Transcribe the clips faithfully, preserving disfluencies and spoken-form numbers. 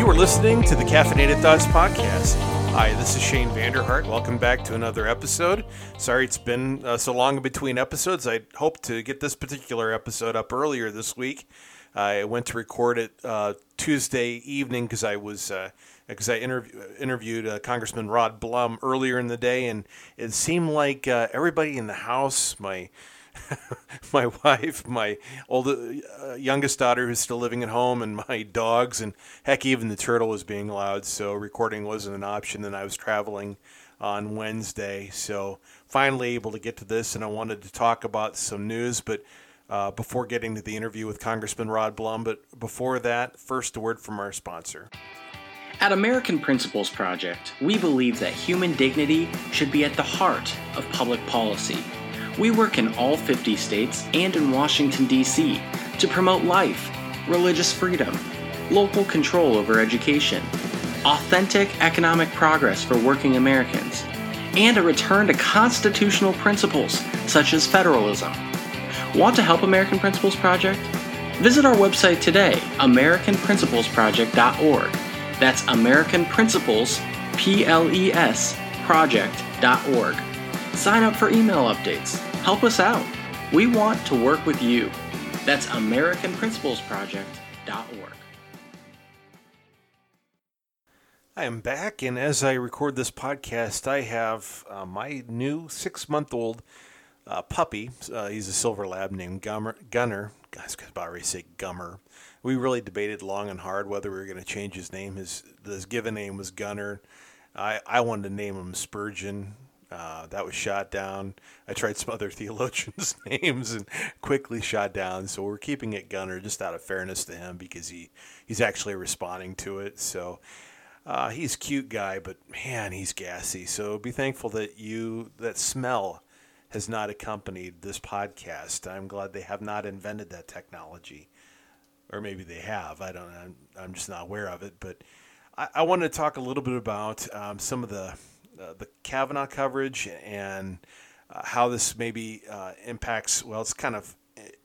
You are listening to the Caffeinated Thoughts Podcast. Hi, this is Shane Vanderhart. Welcome back to another episode. Sorry it's been uh, so long in between episodes. I hoped to get this particular episode up earlier this week. I went to record it uh, Tuesday evening because I was uh, because I interview, interviewed uh, Congressman Rod Blum earlier in the day, and it seemed like uh, everybody in the house, my my wife, my oldest, uh, youngest daughter who's still living at home, and my dogs, and heck, even the turtle was being loud, so recording wasn't an option. And I was traveling on Wednesday, so finally able to get to this, and I wanted to talk about some news, but uh, before getting to the interview with Congressman Rod Blum, but before that, first a word from our sponsor. At American Principles Project, we believe that human dignity should be at the heart of public policy. We work in all fifty states and in Washington, D C to promote life, religious freedom, local control over education, authentic economic progress for working Americans, and a return to constitutional principles such as federalism. Want to help American Principles Project? Visit our website today, american principles project dot org. That's American Principles, P L E S, project dot org. Sign up for email updates. Help us out. We want to work with you. That's american principles project dot org. I am back, and as I record this podcast, I have uh, my new six-month-old uh, puppy. Uh, he's a silver lab named Gummer, Gunner. I was about ready to say Gummer. We really debated long and hard whether we were going to change his name. His, his given name was Gunner. I, I wanted to name him Spurgeon. Uh, that was shot down. I tried some other theologians' names and quickly shot down. So we're keeping it Gunner just out of fairness to him because he, he's actually responding to it. So uh, he's a cute guy, but man, he's gassy. So be thankful that you that smell has not accompanied this podcast. I'm glad they have not invented that technology, or maybe they have. I don't know. I'm, I'm just not aware of it. But I, I want to talk a little bit about um, some of the Uh, the Kavanaugh coverage and uh, how this maybe uh, impacts, well, it's kind of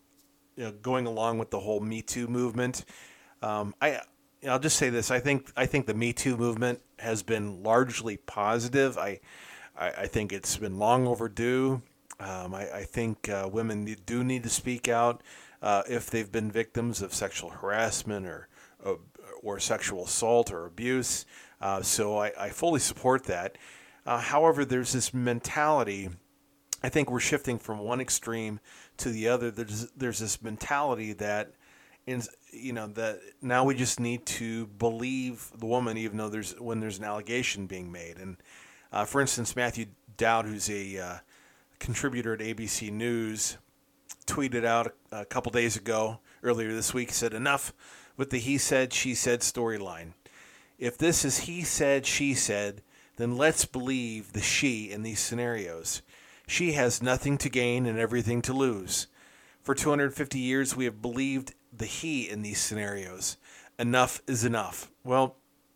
you know, going along with the whole Me Too movement. Um, I, I'll just say this. I think I think the Me Too movement has been largely positive. I, I, I think it's been long overdue. Um, I, I think uh, women need, do need to speak out uh, if they've been victims of sexual harassment or or, or sexual assault or abuse. Uh, so I, I fully support that. Uh, however, there's this mentality. I think we're shifting from one extreme to the other. There's there's this mentality that, in you know, that now we just need to believe the woman, even though there's when there's an allegation being made. And uh, for instance, Matthew Dowd, who's a uh, contributor at A B C News, tweeted out a, a couple days ago, earlier this week, said, "Enough with the he said, she said storyline. If this is he said, she said, then let's believe the she in these scenarios. She has nothing to gain and everything to lose. For two hundred fifty years, we have believed the he in these scenarios. Enough is enough." Well,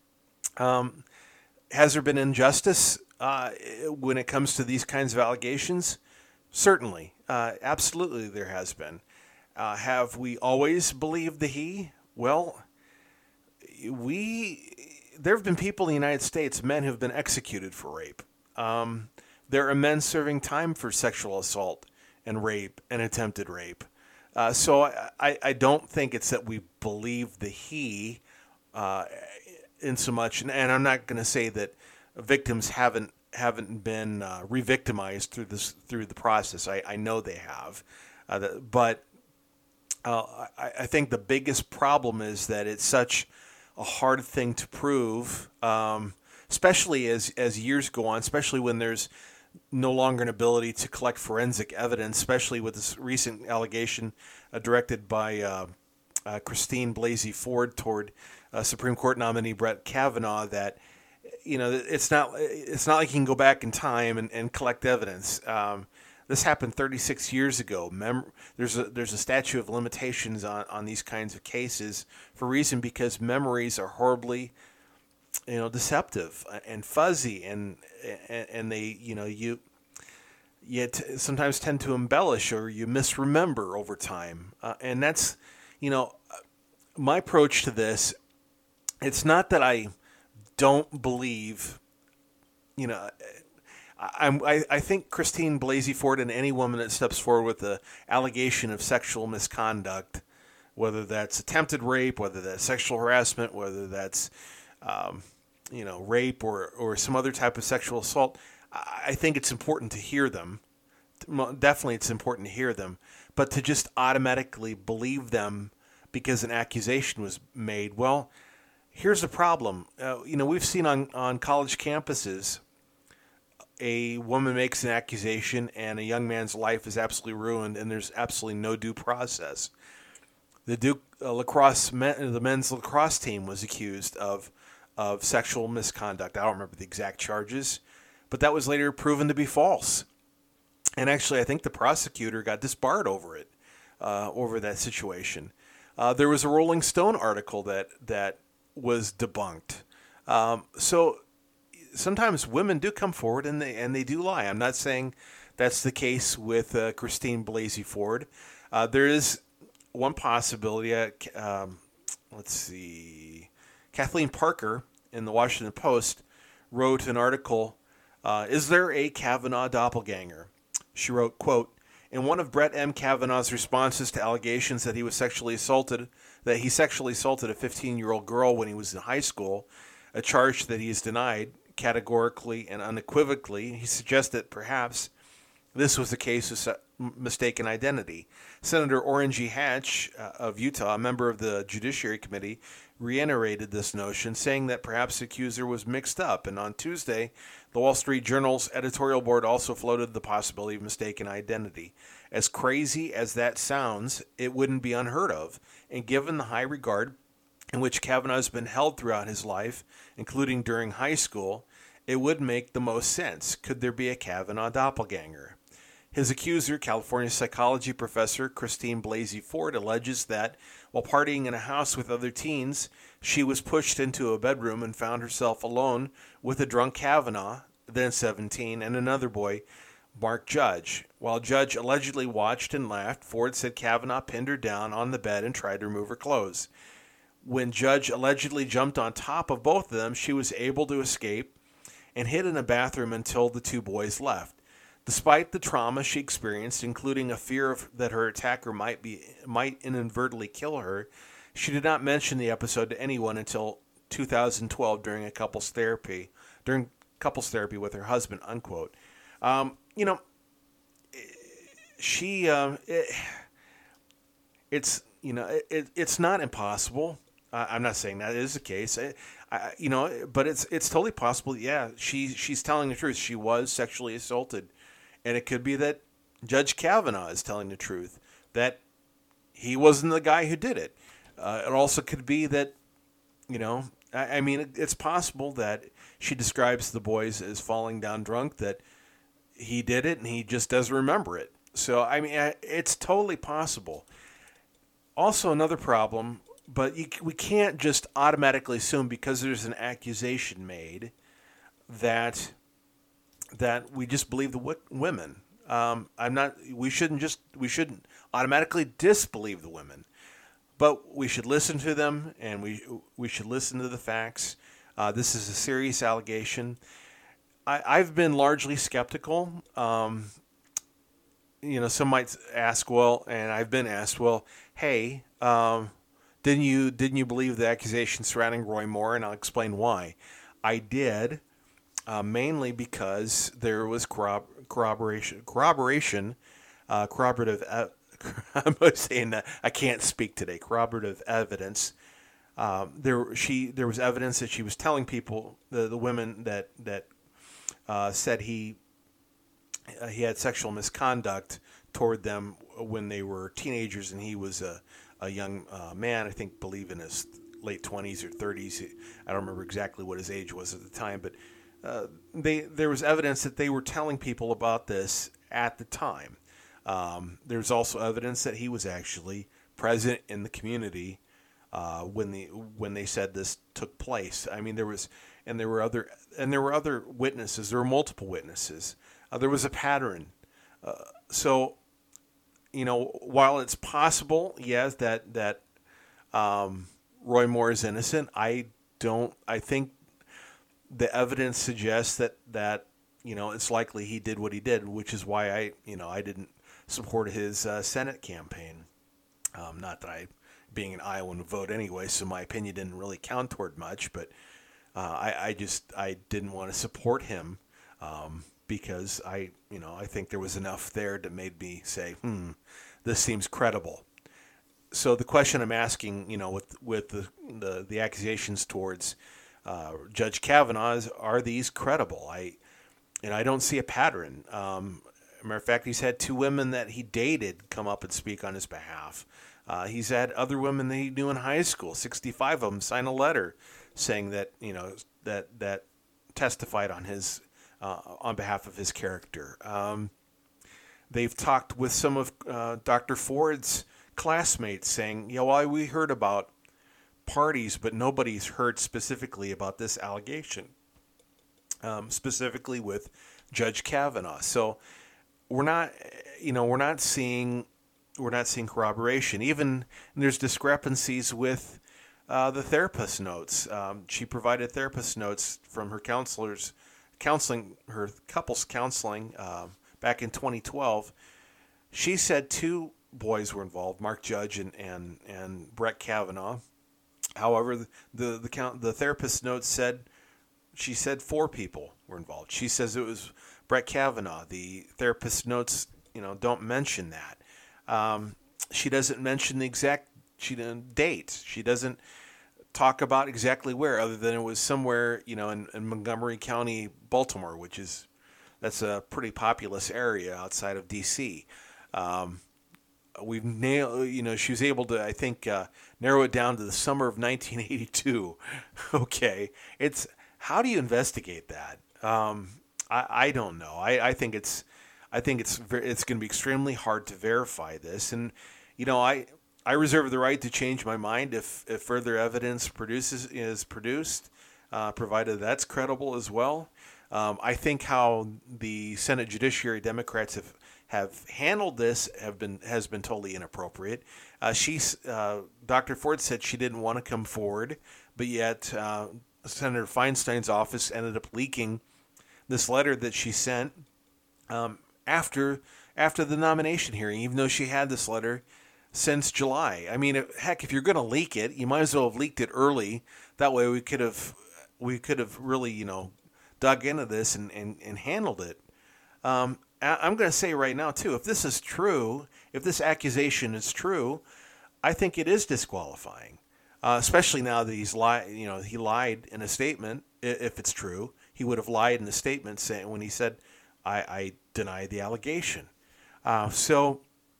um, has there been injustice uh, when it comes to these kinds of allegations? Certainly. Uh, absolutely there has been. Uh, have we always believed the he? Well, we... there have been people in the United States, men who have been executed for rape. Um, there are men serving time for sexual assault and rape and attempted rape. Uh, so I, I, I don't think it's that we believe the he uh, in so much. And, and I'm not going to say that victims haven't haven't been uh, re-victimized through this through the process. I, I know they have, uh, the, but uh, I, I think the biggest problem is that it's such a hard thing to prove, um, especially as, as years go on, especially when there's no longer an ability to collect forensic evidence, especially with this recent allegation uh, directed by uh, uh, Christine Blasey Ford toward uh, Supreme Court nominee Brett Kavanaugh that, you know, it's not it's not like you can go back in time and, and collect evidence. Um, This happened thirty-six years ago. Mem- there's a there's a statute of limitations on, on these kinds of cases for a reason, because memories are horribly, you know, deceptive and fuzzy, and and, and they you know you you t- sometimes tend to embellish or you misremember over time, uh, and that's you know my approach to this it's not that I don't believe, you know, I, I, I think Christine Blasey Ford and any woman that steps forward with the allegation of sexual misconduct, whether that's attempted rape, whether that's sexual harassment, whether that's, um, you know, rape or, or some other type of sexual assault, I, I think it's important to hear them. Definitely it's important to hear them. But to just automatically believe them because an accusation was made, well, here's the problem. Uh, you know, we've seen on, on college campuses, a woman makes an accusation and a young man's life is absolutely ruined, and there's absolutely no due process. The Duke uh, lacrosse, men, the men's lacrosse team was accused of of sexual misconduct. I don't remember the exact charges, but that was later proven to be false. And actually, I think the prosecutor got disbarred over it, uh, over that situation. Uh, there was a Rolling Stone article that that was debunked. Um, so sometimes women do come forward and they and they do lie. I'm not saying that's the case with uh, Christine Blasey Ford. Uh, there is one possibility. Uh, um, let's see. Kathleen Parker in the Washington Post wrote an article, uh, Is There a Kavanaugh Doppelganger? She wrote, quote, in one of Brett M. Kavanaugh's responses to allegations that he was sexually assaulted, that he sexually assaulted a fifteen-year-old girl when he was in high school, a charge that he has denied categorically and unequivocally, he suggested that perhaps this was the case of mistaken identity. Senator Orrin Hatch uh, of Utah, a member of the Judiciary Committee, reiterated this notion, saying that perhaps the accuser was mixed up. And on Tuesday, the Wall Street Journal's editorial board also floated the possibility of mistaken identity. As crazy as that sounds, it wouldn't be unheard of. And given the high regard in which Kavanaugh has been held throughout his life, including during high school, it would make the most sense. Could there be a Kavanaugh doppelganger? His accuser, California psychology professor Christine Blasey Ford, alleges that while partying in a house with other teens, she was pushed into a bedroom and found herself alone with a drunk Kavanaugh, then seventeen, and another boy, Mark Judge. While Judge allegedly watched and laughed, Ford said Kavanaugh pinned her down on the bed and tried to remove her clothes. When Judge allegedly jumped on top of both of them, she was able to escape and hid in a bathroom until the two boys left. Despite the trauma she experienced, including a fear of, that her attacker might be might inadvertently kill her, she did not mention the episode to anyone until two thousand twelve during a couples therapy, during couples therapy with her husband. Unquote. Um, you know, she uh, it, it's you know it, it's not impossible. Uh, I'm not saying that is the case. I, I, you know, but it's it's totally possible. Yeah, she she's telling the truth. She was sexually assaulted. And it could be that Judge Kavanaugh is telling the truth, that he wasn't the guy who did it. Uh, it also could be that, you know, I, I mean, it, it's possible that she describes the boys as falling down drunk, that he did it and he just doesn't remember it. So, I mean, it's totally possible. Also, another problem, but you, we can't just automatically assume because there's an accusation made that... that we just believe the w- women. Um, I'm not. We shouldn't just. We shouldn't automatically disbelieve the women, but we should listen to them, and we we should listen to the facts. Uh, this is a serious allegation. I, I've been largely skeptical. Um, you know, some might ask, well, and I've been asked, well, hey, um, didn't you didn't you believe the accusation surrounding Roy Moore? And I'll explain why. I did. Uh, mainly because there was corrob- corroboration, corroboration, uh, corroborative. Uh, I'm saying that I can't speak today. Corroborative evidence. Um, there, she, there was evidence that she was telling people, the the women that that uh, said he uh, he had sexual misconduct toward them when they were teenagers, and he was a a young uh, man. I think, believe in his late twenties or thirties. I don't remember exactly what his age was at the time, but. Uh, they there was evidence that they were telling people about this at the time. Um, there's also evidence that he was actually present in the community uh, when the when they said this took place. I mean, there was and there were other and there were other witnesses. There were multiple witnesses. Uh, there was a pattern. Uh, so, you know, while it's possible, yes, that that um, Roy Moore is innocent, I don't. I think the evidence suggests that that you know it's likely he did what he did, which is why I you know I didn't support his uh, Senate campaign. Um, not that I, being an Iowan, would vote anyway, so my opinion didn't really count toward much. But uh, I, I just I didn't want to support him um, because I you know I think there was enough there that made me say, hmm, this seems credible. So the question I'm asking, you know, with with the the, the accusations towards uh, Judge Kavanaugh is, are these credible? I and I don't see a pattern. Um, matter of fact, he's had two women that he dated come up and speak on his behalf. Uh, he's had other women that he knew in high school, sixty-five of them, sign a letter saying that you know that that testified on his uh, on behalf of his character. Um, they've talked with some of uh, Doctor Ford's classmates saying, yeah, well, we heard about parties, but nobody's heard specifically about this allegation, um, specifically with Judge Kavanaugh. So we're not, you know, we're not seeing, we're not seeing corroboration. Even there's discrepancies with uh, the therapist notes. Um, she provided therapist notes from her counselors, counseling, her couples counseling uh, back in twenty twelve. She said two boys were involved, Mark Judge and, and, and Brett Kavanaugh. However, the the the, count, the therapist notes said she said four people were involved. She says it was Brett Kavanaugh. The therapist notes, you know, don't mention that. Um, she doesn't mention the exact she didn't date. She doesn't talk about exactly where, other than it was somewhere, you know, in, in Montgomery County, Baltimore, which is that's a pretty populous area outside of D C. Um, We've nailed, you know, she was able to, I think, uh, narrow it down to the summer of nineteen eighty-two. Okay. It's, how do you investigate that? Um, I, I don't know. I, I think it's, I think it's, it's going to be extremely hard to verify this. And, you know, I, I reserve the right to change my mind if, if further evidence produces, is produced, uh, provided that's credible as well. Um, I think how the Senate Judiciary Democrats have, have handled this have been has been totally inappropriate. Uh, she's uh, Doctor Ford said she didn't want to come forward, but yet uh, Senator Feinstein's office ended up leaking this letter that she sent um, after after the nomination hearing, even though she had this letter since July. I mean, heck, if you're going to leak it, you might as well have leaked it early. That way, we could have we could have really you know dug into this and and, and handled it. Um, I'm going to say right now, too, if this is true, if this accusation is true, I think it is disqualifying, uh, especially now that he's lied. You know, he lied in a statement. If it's true, he would have lied in a statement saying when he said, "I, I deny the allegation." Uh, so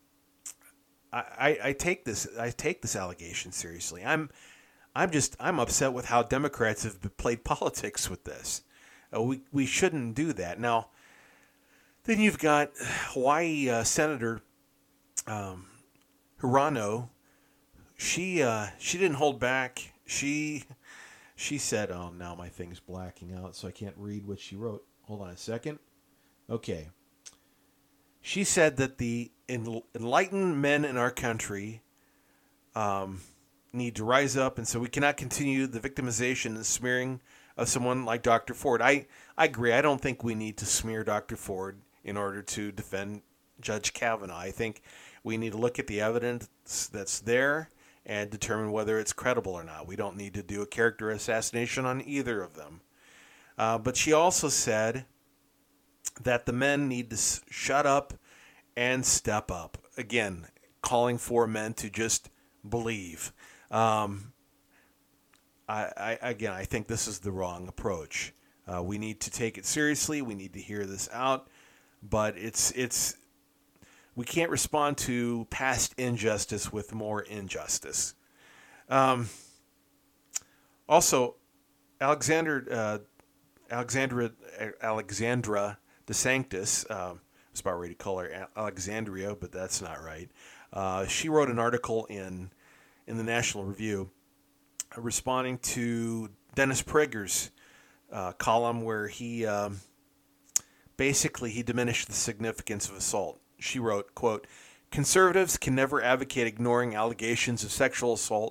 I, I, I take this I take this allegation seriously. I'm I'm just I'm upset with how Democrats have played politics with this. Uh, we we shouldn't do that now. Then you've got Hawaii uh, Senator um, Hirano. She uh, she didn't hold back. She she said, "Oh, now my thing's blacking out, so I can't read what she wrote." Hold on a second. Okay. She said that the enlightened men in our country um, need to rise up, and so we cannot continue the victimization and smearing of someone like Doctor Ford. I, I agree. I don't think we need to smear Doctor Ford in order to defend Judge Kavanaugh. I think we need to look at the evidence that's there and determine whether it's credible or not. We don't need to do a character assassination on either of them. Uh, but she also said that the men need to s- shut up and step up. Again, calling for men to just believe. Um, I, I again, I think this is the wrong approach. Uh, we need to take it seriously. We need to hear this out. But it's it's we can't respond to past injustice with more injustice. Um, also, Alexander uh, Alexandra Alexandra DeSanctis, uh, I was about ready to call her Alexandria, but that's not right. Uh, she wrote an article in in the National Review uh, responding to Dennis Prager's uh, column where he. Um, Basically, he diminished the significance of assault. She wrote, quote, "Conservatives can never advocate ignoring allegations of sexual assault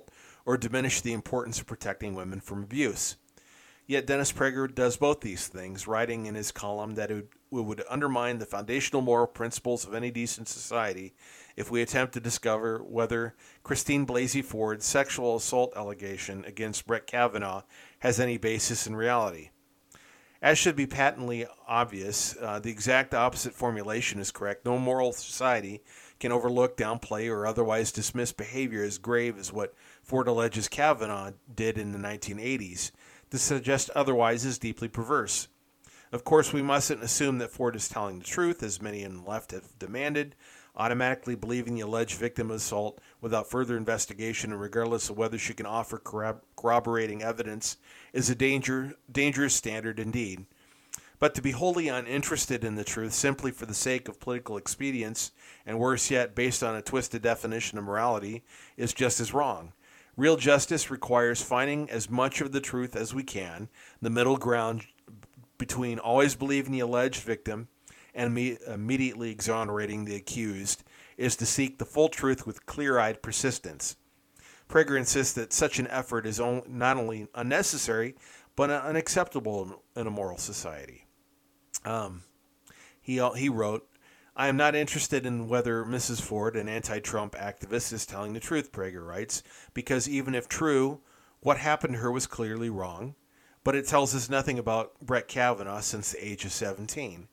or diminish the importance of protecting women from abuse. Yet Dennis Prager does both these things, writing in his column that it would undermine the foundational moral principles of any decent society if we attempt to discover whether Christine Blasey Ford's sexual assault allegation against Brett Kavanaugh has any basis in reality. As should be patently obvious, uh, the exact opposite formulation is correct. No moral society can overlook, downplay, or otherwise dismiss behavior as grave as what Ford alleges Kavanaugh did in the nineteen eighties. To suggest otherwise is deeply perverse. Of course, we mustn't assume that Ford is telling the truth, as many in the left have demanded. Automatically believing the alleged victim of assault without further investigation and regardless of whether she can offer corrob- corroborating evidence is a danger, dangerous standard indeed. But to be wholly uninterested in the truth simply for the sake of political expedience, and worse yet, based on a twisted definition of morality, is just as wrong. Real justice requires finding as much of the truth as we can, the middle ground between always believing the alleged victim and me- immediately exonerating the accused, is to seek the full truth with clear-eyed persistence. Prager insists that such an effort is on- not only unnecessary, but unacceptable in a moral society. Um, he, he wrote, I am not interested in whether Missus Ford, an anti-Trump activist, is telling the truth, Prager writes, because even if true, what happened to her was clearly wrong, but it tells us nothing about Brett Kavanaugh since the age of seventeen.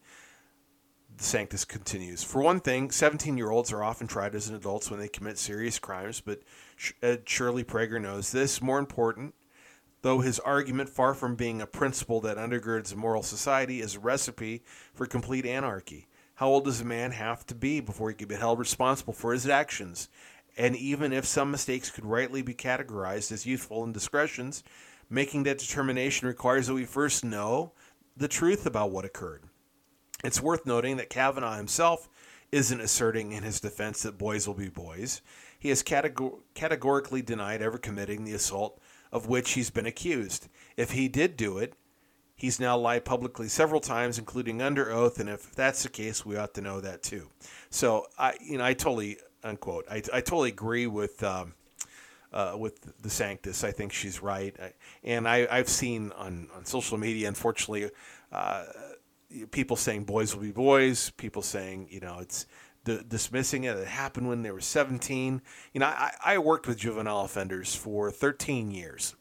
DeSantis continues. For one thing, seventeen-year-olds are often tried as adults when they commit serious crimes, but Shirley Prager knows this. More important, though his argument, far from being a principle that undergirds a moral society, is a recipe for complete anarchy. How old does a man have to be before he can be held responsible for his actions? And even if some mistakes could rightly be categorized as youthful indiscretions, making that determination requires that we first know the truth about what occurred. It's worth noting that Kavanaugh himself isn't asserting in his defense that boys will be boys. He has categor- categorically denied ever committing the assault of which he's been accused. If he did do it, he's now lied publicly several times, including under oath, and if that's the case, we ought to know that too. So, I, you know, I totally, unquote, I, I totally agree with um, uh, with DeSantis. I think she's right, I, and I, I've seen on, on social media, unfortunately, uh, people saying boys will be boys, people saying, you know, it's d- dismissing it. It happened when they were seventeen. You know, I, I worked with juvenile offenders for thirteen years.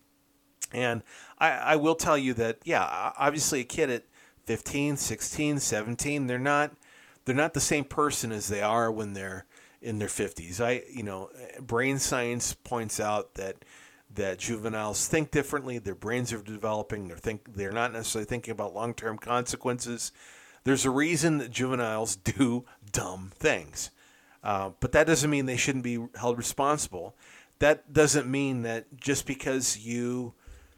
And I, I will tell you that, yeah, obviously a kid at fifteen, sixteen, seventeen, they're not, they're not the same person as they are when they're in their fifties. I, you know, brain science points out that that juveniles think differently. Their brains are developing. They're think they're not necessarily thinking about long-term consequences. There's a reason that juveniles do dumb things, uh, but that doesn't mean they shouldn't be held responsible. That doesn't mean that just because you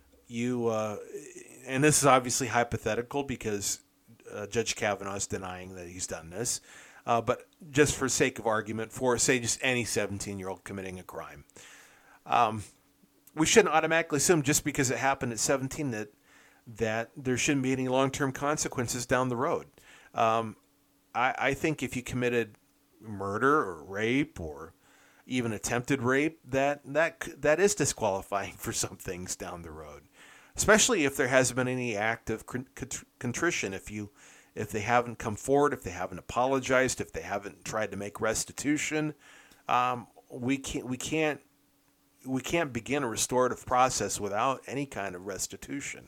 you uh, and this is obviously hypothetical because uh, Judge Kavanaugh is denying that he's done this, uh, but just for sake of argument, for say just any seventeen-year-old committing a crime. Um, We shouldn't automatically assume just because it happened at seventeen that that there shouldn't be any long-term consequences down the road. Um, I, I think if you committed murder or rape or even attempted rape, that that that is disqualifying for some things down the road, especially if there hasn't been any act of contrition. If you if they haven't come forward, if they haven't apologized, if they haven't tried to make restitution, um, we can't we can't. we can't begin a restorative process without any kind of restitution.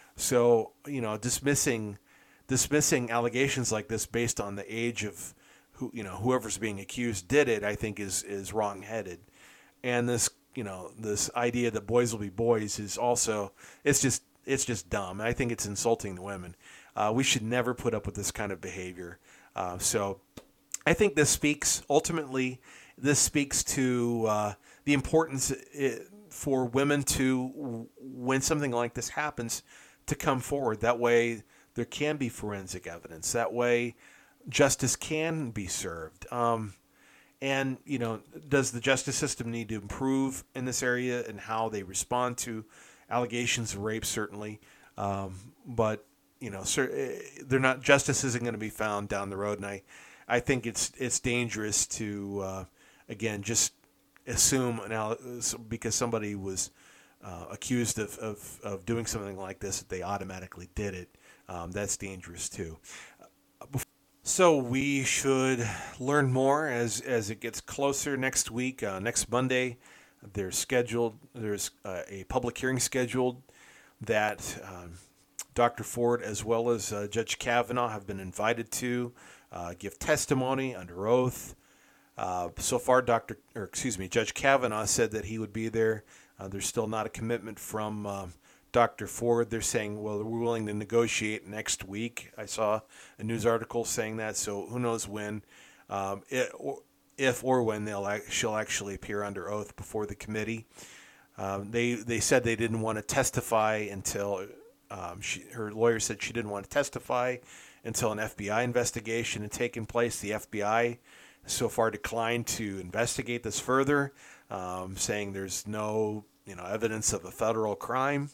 So, you know, dismissing dismissing allegations like this based on the age of who, you know, whoever's being accused did it, I think is is wrong-headed. And this, you know, this idea that boys will be boys is also, it's just it's just dumb. I think it's insulting to women. Uh, we should never put up with this kind of behavior. Uh, so I think this speaks, ultimately, this speaks to uh, the importance for women to, when something like this happens, to come forward. That way there can be forensic evidence. That way justice can be served. Um, and, you know, does the justice system need to improve in this area and how they respond to allegations of rape? Certainly. Um, but, you know, they're not, justice isn't going to be found down the road. And I, I think it's, it's dangerous to, uh, again, just assume now because somebody was uh, accused of, of, of doing something like this that they automatically did it. Um, that's dangerous too. So we should learn more as, as it gets closer next week. Uh, next Monday, there's scheduled. There's uh, a public hearing scheduled that um, Doctor Ford as well as uh, Judge Kavanaugh have been invited to uh, give testimony under oath. Uh, so far, Doctor or excuse me, Judge Kavanaugh said that he would be there. Uh, there's still not a commitment from uh, Doctor Ford. They're saying, well, we're willing to negotiate next week. I saw a news article saying that, so who knows when, um, it, or, if or when they'll she'll actually appear under oath before the committee. Um, they they said they didn't want to testify until um, she, her lawyer said she didn't want to testify until an F B I investigation had taken place. The F B I so far declined to investigate this further, um, saying there's no you know evidence of a federal crime.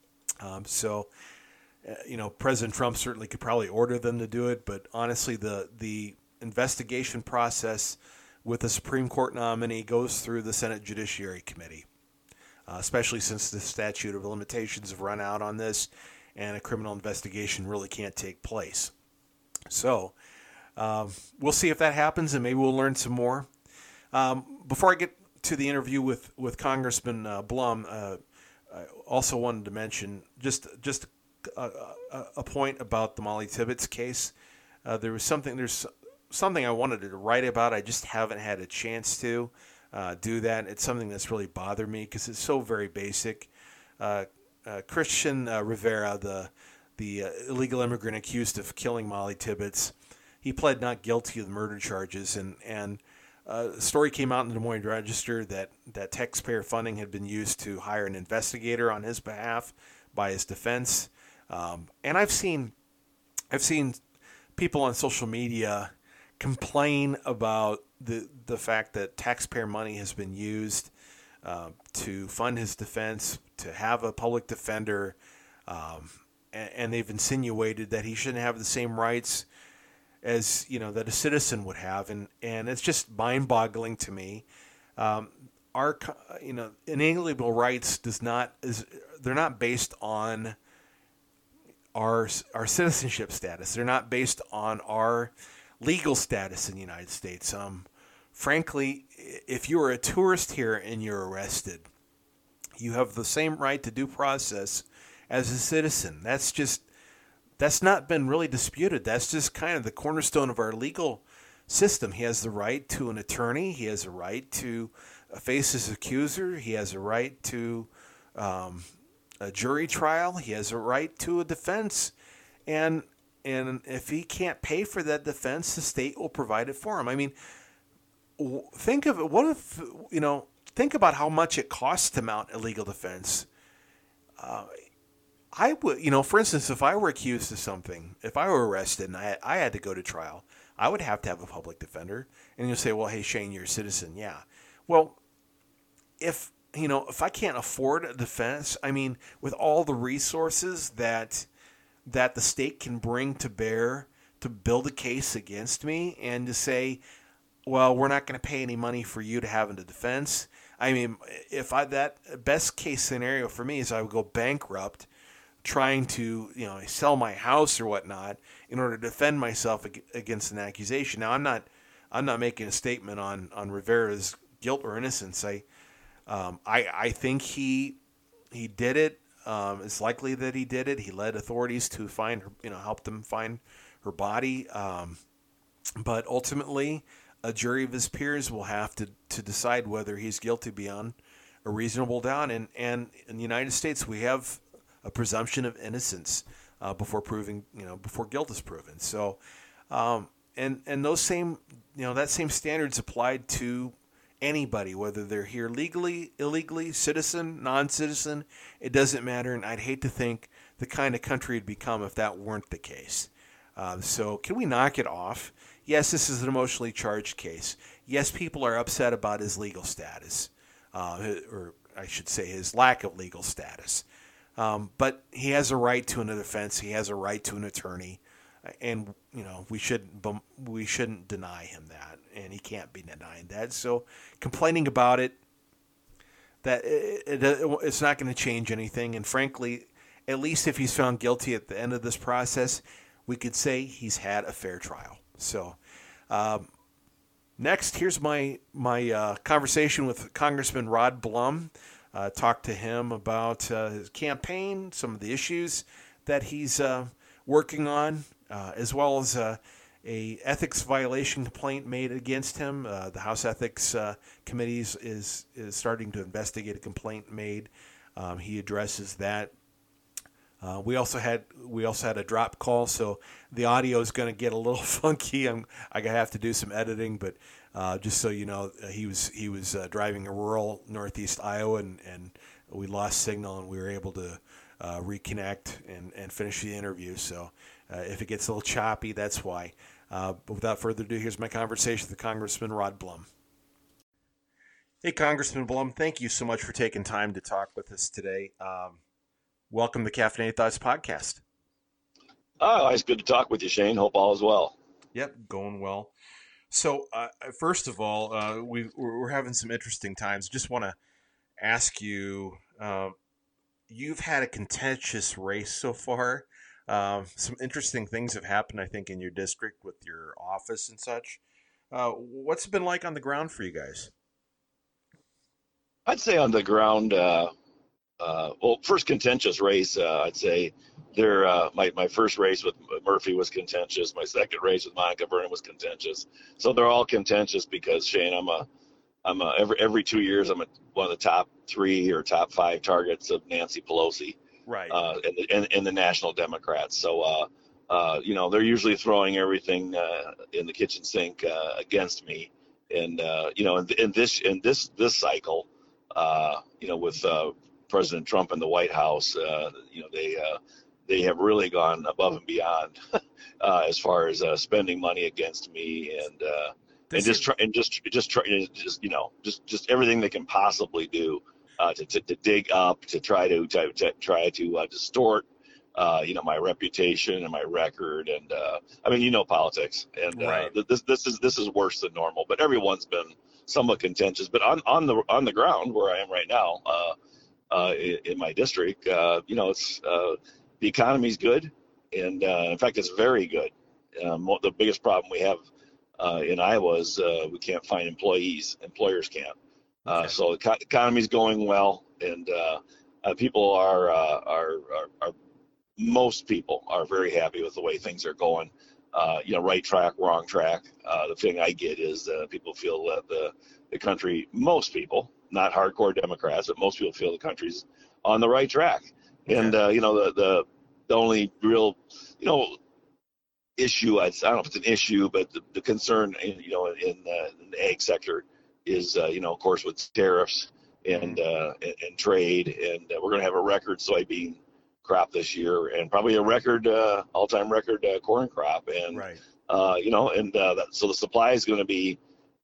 Um, so, uh, you know, President Trump certainly could probably order them to do it, but honestly, the the investigation process with the Supreme Court nominee goes through the Senate Judiciary Committee, uh, especially since the statute of limitations have run out on this, and a criminal investigation really can't take place. So, um, we'll see if that happens, and maybe we'll learn some more. Um, before I get to the interview with with Congressman uh, Blum. Uh, I also wanted to mention just just a, a, a point about the Molly Tibbetts case. Uh, there was something there's something I wanted to write about. I just haven't had a chance to uh, do that. It's something that's really bothered me because it's so very basic. Uh, uh, Christian uh, Rivera, the the uh, illegal immigrant accused of killing Molly Tibbetts, he pled not guilty of the murder charges, and and. Uh, a story came out in the Des Moines Register that, that taxpayer funding had been used to hire an investigator on his behalf by his defense. Um, and I've seen I've seen people on social media complain about the the fact that taxpayer money has been used uh, to fund his defense, to have a public defender, um, and, and they've insinuated that he shouldn't have the same rights as you know that a citizen would have, and, and it's just mind-boggling to me. Um, our you know inalienable rights does not is they're not based on our our citizenship status. They're not based on our legal status in the United States. Um, frankly, if you are a tourist here and you're arrested, you have the same right to due process as a citizen. That's just That's not been really disputed. That's just kind of the cornerstone of our legal system. He has the right to an attorney. He has a right to face his accuser. He has a right to um, a jury trial. He has a right to a defense. And and if he can't pay for that defense, the state will provide it for him. I mean, think of it. What if, you know, think about how much it costs to mount a legal defense. Uh, I would, you know, for instance, if I were accused of something, if I were arrested and I had, I had to go to trial, I would have to have a public defender. And you'll say, well, hey, Shane, you're a citizen. Yeah. Well, if, you know, if I can't afford a defense, I mean, with all the resources that that the state can bring to bear to build a case against me and to say, well, we're not going to pay any money for you to have a defense. I mean, if I, that best case scenario for me is I would go bankrupt trying to, you know, sell my house or whatnot in order to defend myself against an accusation. Now, I'm not, I'm not making a statement on, on Rivera's guilt or innocence. I, um, I, I think he, he did it. Um, it's likely that he did it. He led authorities to find her, you know, help them find her body. Um, but ultimately, a jury of his peers will have to, to decide whether he's guilty beyond a reasonable doubt. And, and in the United States, we have a presumption of innocence uh, before proving, you know, before guilt is proven. So, um, and and those same, you know, that same standards applied to anybody, whether they're here legally, illegally, citizen, non-citizen. It doesn't matter. And I'd hate to think the kind of country it'd become if that weren't the case. Uh, so, can we knock it off? Yes, this is an emotionally charged case. Yes, people are upset about his legal status, uh, or I should say his lack of legal status. Um, but he has a right to an defense. He has a right to an attorney, and you know we shouldn't we shouldn't deny him that, and he can't be denying that. So complaining about it that it, it, it's not going to change anything. And frankly, at least if he's found guilty at the end of this process, we could say he's had a fair trial. So um, next, here's my my uh, conversation with Congressman Rod Blum. Uh, talked to him about uh, his campaign, some of the issues that he's uh, working on, uh, as well as uh, a ethics violation complaint made against him. Uh, the House Ethics uh, Committee is is starting to investigate a complaint made. Um, he addresses that. Uh, we also had we also had a drop call, so the audio is going to get a little funky. I'm I have to do some editing, but uh, just so you know, uh, he was he was uh, driving in rural northeast Iowa, and, and we lost signal, and we were able to uh, reconnect and, and finish the interview. So uh, if it gets a little choppy, that's why. Uh, but without further ado, here's my conversation with Congressman Rod Blum. Hey, Congressman Blum, thank you so much for taking time to talk with us today. Um, Welcome to Caffeinated Thoughts podcast. Oh, it's good to talk with you, Shane. Hope all is well. Yep, going well. So, uh, first of all, uh, we we're having some interesting times. Just want to ask you: uh, you've had a contentious race so far. Um, some interesting things have happened, I think, in your district with your office and such. Uh, what's it been like on the ground for you guys? I'd say on the ground. Uh, Uh, well, first contentious race, uh, I'd say there. Uh, my my first race with Murphy was contentious. My second race with Monica Vernon was contentious. So they're all contentious because Shane, I'm a, I'm a, every every two years I'm a, one of the top three or top five targets of Nancy Pelosi, right? Uh, and, the, and and the National Democrats. So, uh, uh, you know, they're usually throwing everything uh, in the kitchen sink uh, against me, and uh, you know, in, in this in this this cycle, uh, you know, with uh, President Trump in the White House, uh, you know, they uh, they have really gone above and beyond uh, as far as uh, spending money against me, and uh, and just try and just just try just you know just just everything they can possibly do uh, to, to to dig up to try to to, to try to uh, distort uh, you know my reputation and my record, and uh, I mean you know politics, and uh, right. this this is this is worse than normal, but everyone's been somewhat contentious, but on on the on the ground where I am right now. Uh, Uh, in, in my district, uh, you know, it's uh, the economy's good, and uh, in fact, it's very good. Um, the biggest problem we have uh, in Iowa is uh, we can't find employees. Employers can't. Uh, Okay. So the co- economy's going well, and uh, uh, people are, uh, are, are are most people are very happy with the way things are going. Uh, you know, right track, wrong track. Uh, the thing I get is uh, people feel that the the country, most people, not hardcore Democrats, but most people feel the country's on the right track. Okay. And uh, you know, the, the the only real, you know, issue, I don't know if it's an issue, but the, the concern, in, you know, in, uh, in the ag sector is, uh, you know, of course, with tariffs and uh, and, and trade, and uh, we're going to have a record soybean crop this year, and probably a record, uh, all-time record uh, corn crop, and Right. uh, you know, and uh, that, so the supply is going to be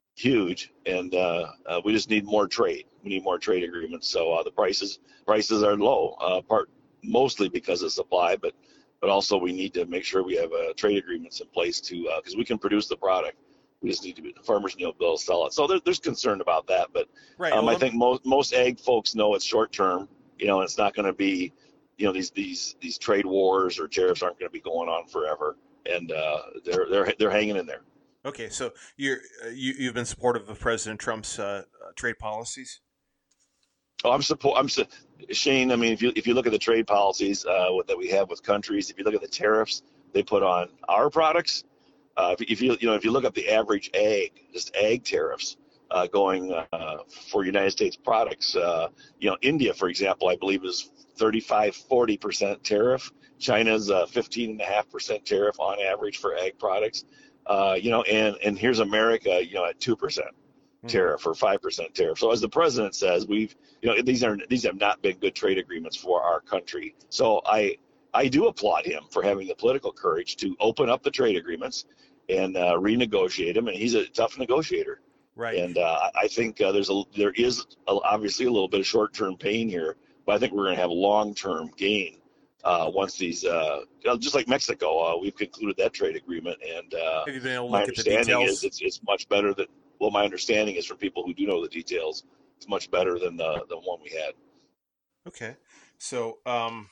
huge, and uh, uh, we just need more trade. We need more trade agreements. So uh, the prices prices are low, uh, part mostly because of supply, but but also we need to make sure we have uh, trade agreements in place to because uh, we can produce the product. We just need to be the farmers need to be able to sell it. So there, there's concern about that, but Right. um, Well, I think most most ag folks know it's short term. You know, it's not going to be, you know, these these these trade wars or tariffs aren't going to be going on forever, and uh, they're they're they're hanging in there. Okay, so you're uh, you you've been supportive of President Trump's uh, uh, trade policies. Oh, I'm support. I'm su- Shane. I mean, if you if you look at the trade policies uh, what, that we have with countries, if you look at the tariffs they put on our products, uh, if, if you you know if you look at the average ag, just ag tariffs uh, going uh, for United States products, uh, you know, India, for example, I believe is thirty-five, forty percent tariff. China's uh, fifteen and a half percent tariff on average for ag products. Uh, you know, and and here's America, you know, at two percent tariff or five percent tariff. So as the president says, we've, you know, these are these have not been good trade agreements for our country. So I I do applaud him for having the political courage to open up the trade agreements and uh, renegotiate them. And he's a tough negotiator. Right. And uh, I think uh, there's a there is a, obviously a little bit of short term pain here, but I think we're going to have long term gain. Uh, once these, uh, just like Mexico, uh, we've concluded that trade agreement, and uh, Have you been able to my look at the understanding details? is it's it's much better than. Well, my understanding is from people who do know the details much better than the the one we had. Okay. So, um,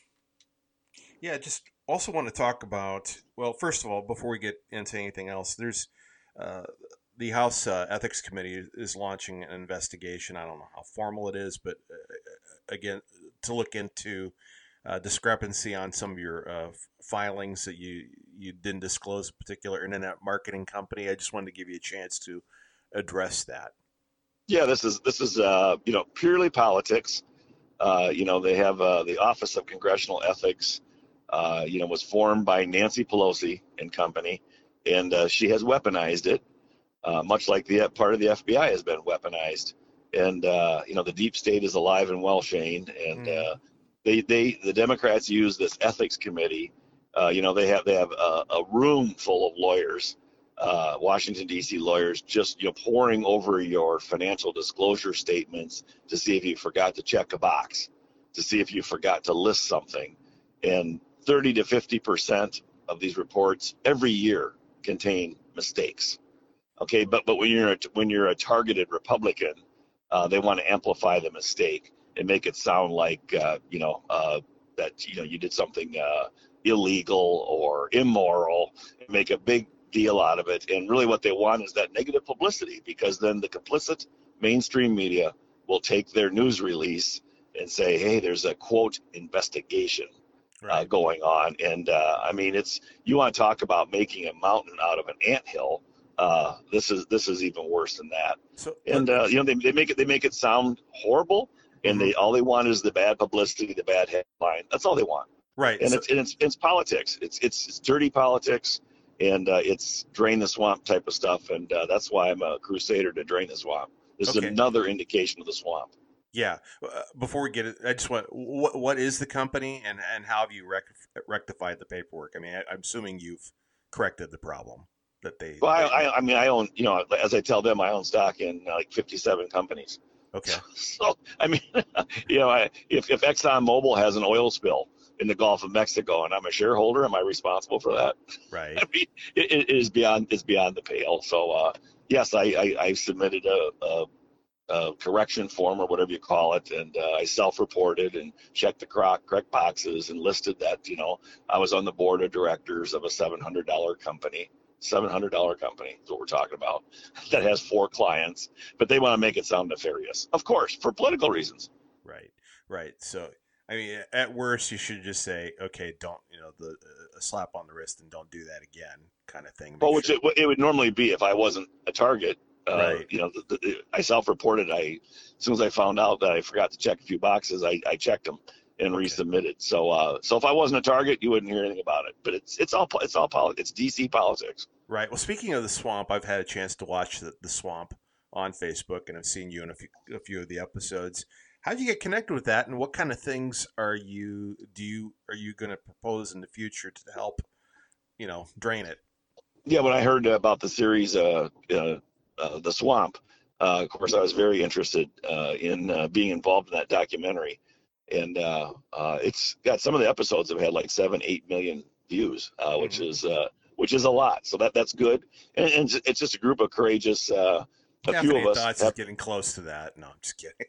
yeah, just also want to talk about, well, first of all, before we get into anything else, there's uh, the House uh, Ethics Committee is launching an investigation. I don't know how formal it is, but uh, again, to look into uh, discrepancy on some of your uh, filings that you, you didn't disclose a particular internet marketing company. I just wanted to give you a chance to address that. Yeah, this is this is uh, you know purely politics. Uh, you know, they have uh, the Office of Congressional Ethics. Uh, you know, was formed by Nancy Pelosi and company, and uh, she has weaponized it, uh, much like the part of the F B I has been weaponized. And uh, you know, the deep state is alive and well, Shane. And Mm. uh, they they the Democrats use this ethics committee. Uh, you know, they have they have a, a room full of lawyers. Uh, Washington, D C lawyers just you know poring over your financial disclosure statements to see if you forgot to check a box, to see if you forgot to list something. And thirty to fifty percent of these reports every year contain mistakes. Okay, but but when you're a, when you're a targeted Republican, uh, they want to amplify the mistake and make it sound like uh, you know uh, that you know you did something uh, illegal or immoral, and make a big deal out of it. And really what they want is that negative publicity, because then the complicit mainstream media will take their news release and say, hey, there's a quote investigation Right. uh, going on. And uh, I mean, it's, you want to talk about making a mountain out of an anthill. Uh, this is this is even worse than that. So, And uh, you know, they, they make it they make it sound horrible, and Mhm. they all they want is the bad publicity, the bad headline. That's all they want. right. And So, it's and it's it's politics. It's it's, it's dirty politics. And uh, it's drain the swamp type of stuff, and uh, that's why I'm a crusader to drain the swamp. This Okay. is another indication of the swamp. yeah. Uh, before we get it, I just want, what, what is the company and, and how have you rec- rectified the paperwork? I mean, I, I'm assuming you've corrected the problem that they. Well, I, they I, I mean, I own, you know, as I tell them, I own stock in uh, like fifty-seven companies. okay. So, I mean, you know, I, if if ExxonMobil has an oil spill in the Gulf of Mexico and I'm a shareholder, am I responsible for that? Right. I mean, it, it is beyond it's beyond the pale. So, uh, yes, I, I, I submitted a, a, a correction form or whatever you call it, and uh, I self-reported and checked the correct, correct boxes and listed that, you know, I was on the board of directors of a seven hundred dollars company. seven hundred dollars company is what we're talking about, that has four clients, but they want to make it sound nefarious, of course, for political reasons. Right. Right. So, I mean, at worst, you should just say, okay, don't, you know, the uh, a slap on the wrist and don't do that again, kind of thing. Make Well, which sure- it, it would normally be if I wasn't a target. Uh, Right. You know, the, the, I self-reported. I as soon as I found out that I forgot to check a few boxes, I, I checked them and Okay. resubmitted. So, uh, so if I wasn't a target, you wouldn't hear anything about it. But it's it's all it's all politics. It's D C politics. Right. Well, speaking of the swamp, I've had a chance to watch the, the swamp on Facebook, and I've seen you in a few, a few of the episodes. How did you get connected with that, and what kind of things are you do you are you going to propose in the future to help, you know, drain it? Yeah, when I heard about the series, uh, uh, uh, The Swamp, uh, of course, I was very interested uh, in uh, being involved in that documentary. And uh, uh, it's got some of the episodes have had like seven, eight million views, uh, which Mhm. is uh, which is a lot. So that that's good. And, and it's just a group of courageous. Uh, a Yeah, few any of us. thoughts Have, is getting close to that. No, I'm just kidding.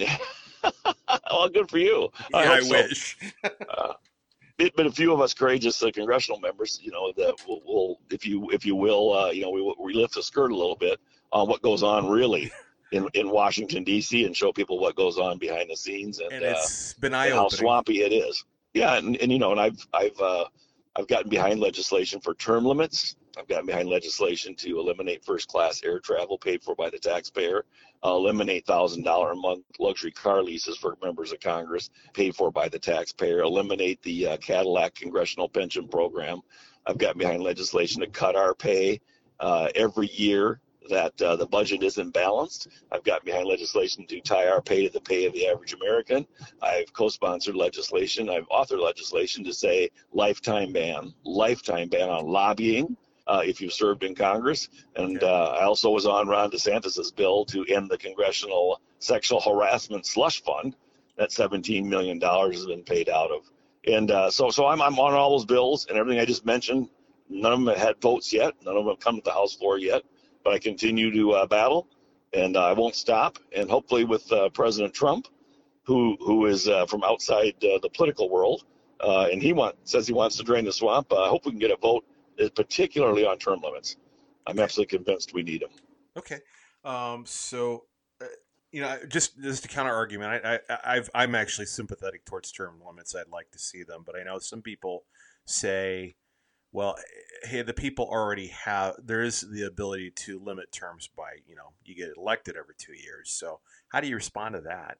well, good for you. I, Yeah, hope I so. wish. Uh, but, but a few of us courageous uh, congressional members, you know, that will, will if you if you will, uh, you know, we we lift the skirt a little bit on what goes on really in in Washington D C and show people what goes on behind the scenes and, And uh, it's been and eye how opening. swampy it is. Yeah, and, and you know, and I've I've uh, I've gotten behind legislation for term limits. I've gotten behind legislation to eliminate first-class air travel paid for by the taxpayer, uh, eliminate one thousand dollars a month luxury car leases for members of Congress paid for by the taxpayer, eliminate the uh, Cadillac Congressional Pension Program. I've gotten behind legislation to cut our pay uh, every year that uh, the budget isn't balanced. I've gotten behind legislation to tie our pay to the pay of the average American. I've co-sponsored legislation. I've authored legislation to say lifetime ban, lifetime ban on lobbying. Uh, if you've served in Congress. And Okay. uh, I also was on Ron DeSantis's bill to end the Congressional Sexual Harassment Slush Fund. That seventeen million dollars has been paid out of. And uh, so so I'm, I'm on all those bills and everything I just mentioned. None of them have had votes yet. None of them have come to the House floor yet. But I continue to uh, battle. and uh, I won't stop. And hopefully, with uh, President Trump, who who is uh, from outside uh, the political world, uh, and he want, says he wants to drain the swamp. I uh, hope we can get a vote, uh, particularly on term limits. I'm Okay. absolutely convinced we need them. Okay. Um, so, uh, you know, just just a counter argument. I, I, I've, I'm actually sympathetic towards term limits. I'd like to see them, but I know some people say, well, hey, the people already have. There is the ability to limit terms by, you know, you get elected every two years. So, how do you respond to that?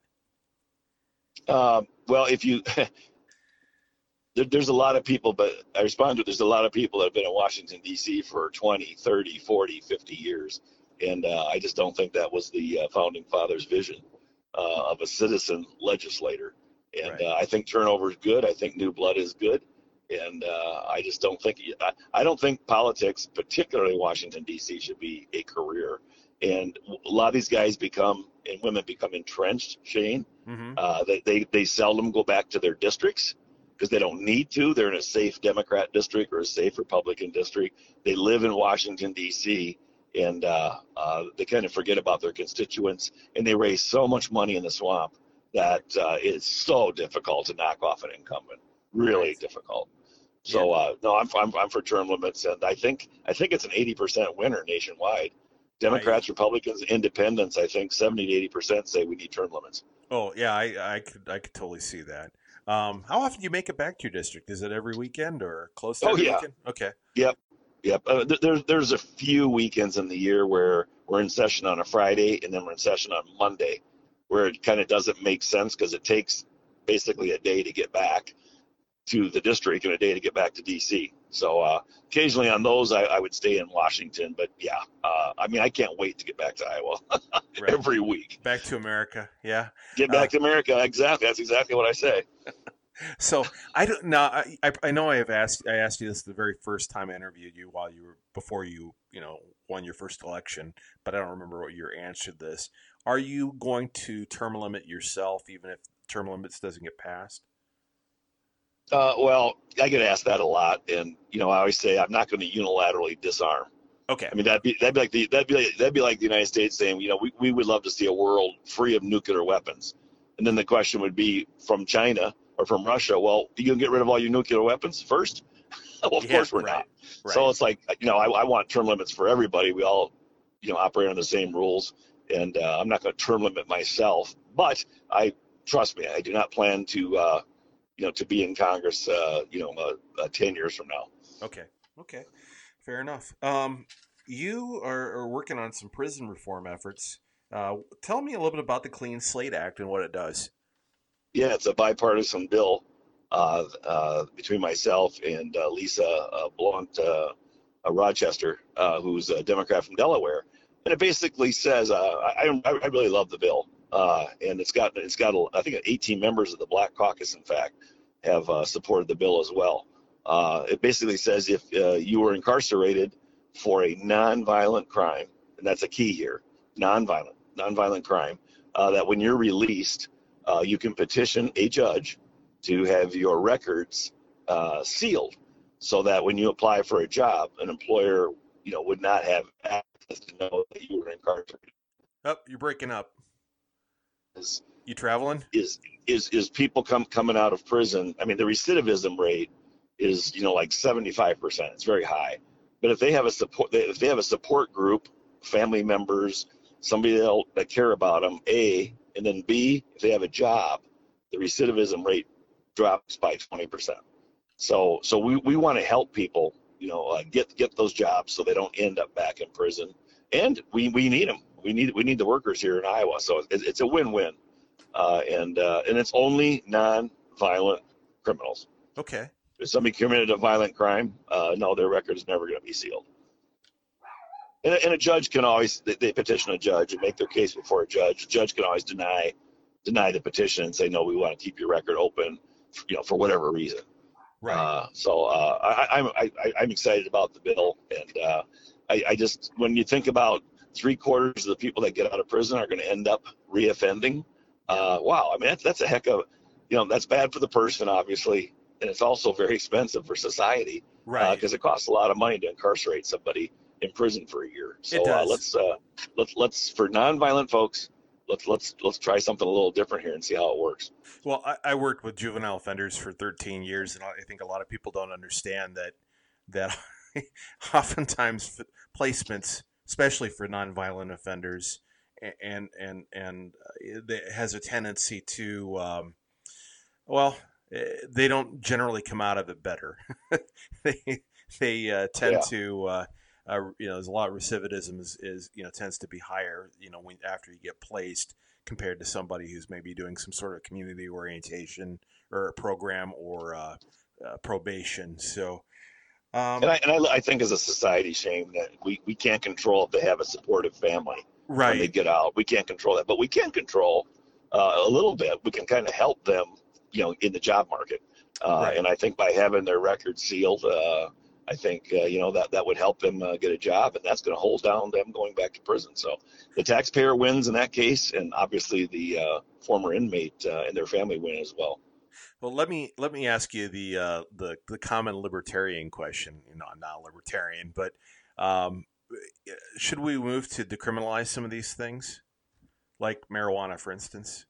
Uh, well, if you there, there's a lot of people, but I respond to there's a lot of people that have been in Washington, D C for twenty, thirty, forty, fifty years. And uh, I just don't think that was the uh, founding fathers' vision uh, of a citizen legislator. And Right. uh, I think turnover is good. I think new blood is good. And uh, I just don't think I, I don't think politics, particularly Washington, D C, should be a career. And a lot of these guys become and women become entrenched, Shane. Mm-hmm. Uh, they, they, they seldom go back to their districts because they don't need to. They're in a safe Democrat district or a safe Republican district. They live in Washington, D C, and uh, uh, they kind of forget about their constituents, and they raise so much money in the swamp that uh, it's so difficult to knock off an incumbent. Really Right. difficult. So uh, no, I'm, I'm I'm for term limits, and I think I think it's an eighty percent winner nationwide. Democrats, I, Republicans, Independents, I think seventy to eighty percent say we need term limits. oh yeah, I, I could I could totally see that. Um, how often do you make it back to your district? Is it every weekend or close to Oh every yeah, weekend? Okay. yep, yep. Uh, th- there's there's a few weekends in the year where we're in session on a Friday and then we're in session on Monday, where it kind of doesn't make sense because it takes basically a day to get back to the district and a day to get back to D C. So uh, occasionally on those, I, I would stay in Washington. But yeah, uh, I mean, I can't wait to get back to Iowa Right. every week. Back to America. Yeah. Get Uh, back to America. Exactly. That's exactly what I say. So I don't now. I, I I know I have asked I asked you this the very first time I interviewed you while you were before you you know won your first election, but I don't remember what your answer to this. Are you going to term limit yourself even if term limits doesn't get passed? Uh, well, I get asked that a lot, and you know, I always say I'm not going to unilaterally disarm. Okay. I mean, that'd be that'd be like the that'd be like, that'd be like the United States saying, you know, we, we would love to see a world free of nuclear weapons, and then the question would be from China or from Russia. Well, you gonna get rid of all your nuclear weapons first? Well, of Yeah, course we're right, not. right. So it's like, you know, I, I want term limits for everybody. We all, you know, operate on the same rules, and uh, I'm not going to term limit myself. But I trust me, I do not plan to, uh, you know, to be in Congress, uh, you know, uh, uh, ten years from now. Okay. Okay. Fair enough. Um, you are, are working on some prison reform efforts. Uh, tell me a little bit about the Clean Slate Act and what it does. Yeah, it's a bipartisan bill uh, uh, between myself and uh, Lisa uh, Blunt uh, uh, Rochester, uh, who's a Democrat from Delaware, and it basically says uh, I, I really love the bill, uh, and it's got it's got I think eighteen members of the Black Caucus, in fact, have uh, supported the bill as well. Uh, it basically says if uh, you were incarcerated for a nonviolent crime, and that's a key here, nonviolent, nonviolent crime, uh, that when you're released, uh, you can petition a judge to have your records uh, sealed, so that when you apply for a job, an employer, you know, would not have access to know that you were incarcerated. Oh, you're breaking up. Is You traveling? is is, is people come coming out of prison? I mean, the recidivism rate is, you know, like seventy-five percent. It's very high. But if they have a support, if they have a support group, family members, somebody that that care about them, A, and then B, if they have a job, the recidivism rate drops by twenty percent. So so we, we want to help people, you know, uh, get get those jobs so they don't end up back in prison. And we, we need them. We need we need the workers here in Iowa. So it, it's a win-win. Uh, and uh, and it's only non-violent criminals. Okay. If somebody committed a violent crime, uh, no, their record is never going to be sealed. And a, and a judge can always they, they petition a judge and make their case before a judge. A judge can always deny deny the petition and say, no, we want to keep your record open, you know, for whatever reason. Right. Uh, so uh, I, I'm I, I'm excited about the bill, and uh, I, I just when you think about three quarters of the people that get out of prison are going to end up reoffending. Uh, wow, I mean that's, that's a heck of, you know, that's bad for the person obviously, and it's also very expensive for society, right. because uh, it costs a lot of money to incarcerate somebody, in prison for a year. It So uh, does. let's uh, let's let's for nonviolent folks, let's let's let's try something a little different here and see how it works. Well, I, I worked with juvenile offenders for thirteen years, and I think a lot of people don't understand that that oftentimes placements, especially for nonviolent offenders, and and and it has a tendency to, um, well, they don't generally come out of it better. they they uh, tend Yeah. to. Uh, uh, you know, there's a lot of recidivism is, is you know tends to be higher. You know, when after you get placed, compared to somebody who's maybe doing some sort of community orientation or a program or uh, uh, probation. So, um, And I and I, I think as a society, Shane, that we we can't control if they have a supportive family when they right, get out. We can't control that, but we can control uh, a little bit. We can kind of help them, you know, in the job market. Uh, right. and I think by having their record sealed, uh, I think uh, you know that that would help them uh, get a job, and that's going to hold down them going back to prison. So the taxpayer wins in that case, and obviously the uh, former inmate uh, and their family win as well. Well, let me let me ask you the uh, the the common libertarian question. You know, I'm not a libertarian, but um, should we move to decriminalize some of these things, like marijuana, for instance?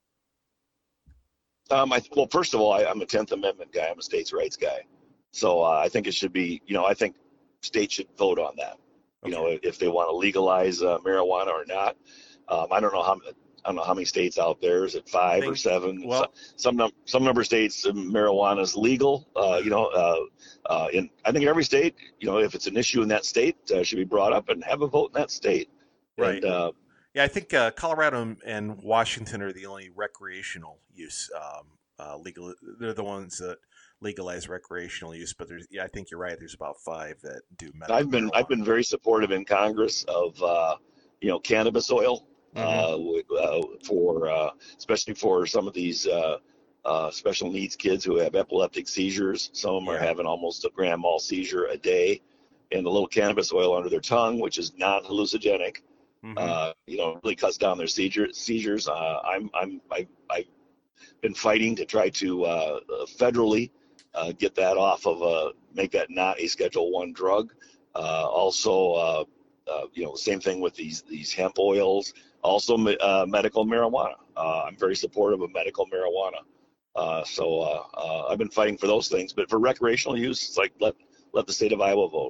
Um, I, well, first of all, I, I'm a tenth Amendment guy. I'm a states' rights guy. So uh, I think it should be, you know, I think states should vote on that. You Okay. know, if they want to legalize uh, marijuana or not. Um, I don't know how I don't know how many states out there. Is it I five or think, seven? So, well, some num- some number of states um, marijuana is legal. Uh, you know, uh, uh, in I think every state, you know, if it's an issue in that state, uh, should be brought up and have a vote in that state. right. And uh, Yeah, I think uh, Colorado and Washington are the only recreational use um, uh, legal. They're the ones that legalize recreational use, but there's. Yeah, I think you're right. There's about five that do medical I've been I've marijuana. been very supportive in Congress of uh, you know cannabis oil Mm-hmm. uh, w- uh, for uh, especially for some of these uh, uh, special needs kids who have epileptic seizures. Some of them are Yeah. having almost a grand mal seizure a day, and the little cannabis oil under their tongue, which is non-hallucinogenic, Mm-hmm. uh, you know, really cuts down their seizure, seizures. Uh, I'm I'm I, I've been fighting to try to uh, uh, federally uh, get that off of uh, make that not a Schedule One drug. Uh, also, uh, uh, you know, the same thing with these these hemp oils. Also, uh, medical marijuana. Uh, I'm very supportive of medical marijuana. Uh, so uh, uh, I've been fighting for those things. But for recreational use, it's like let let the state of Iowa vote.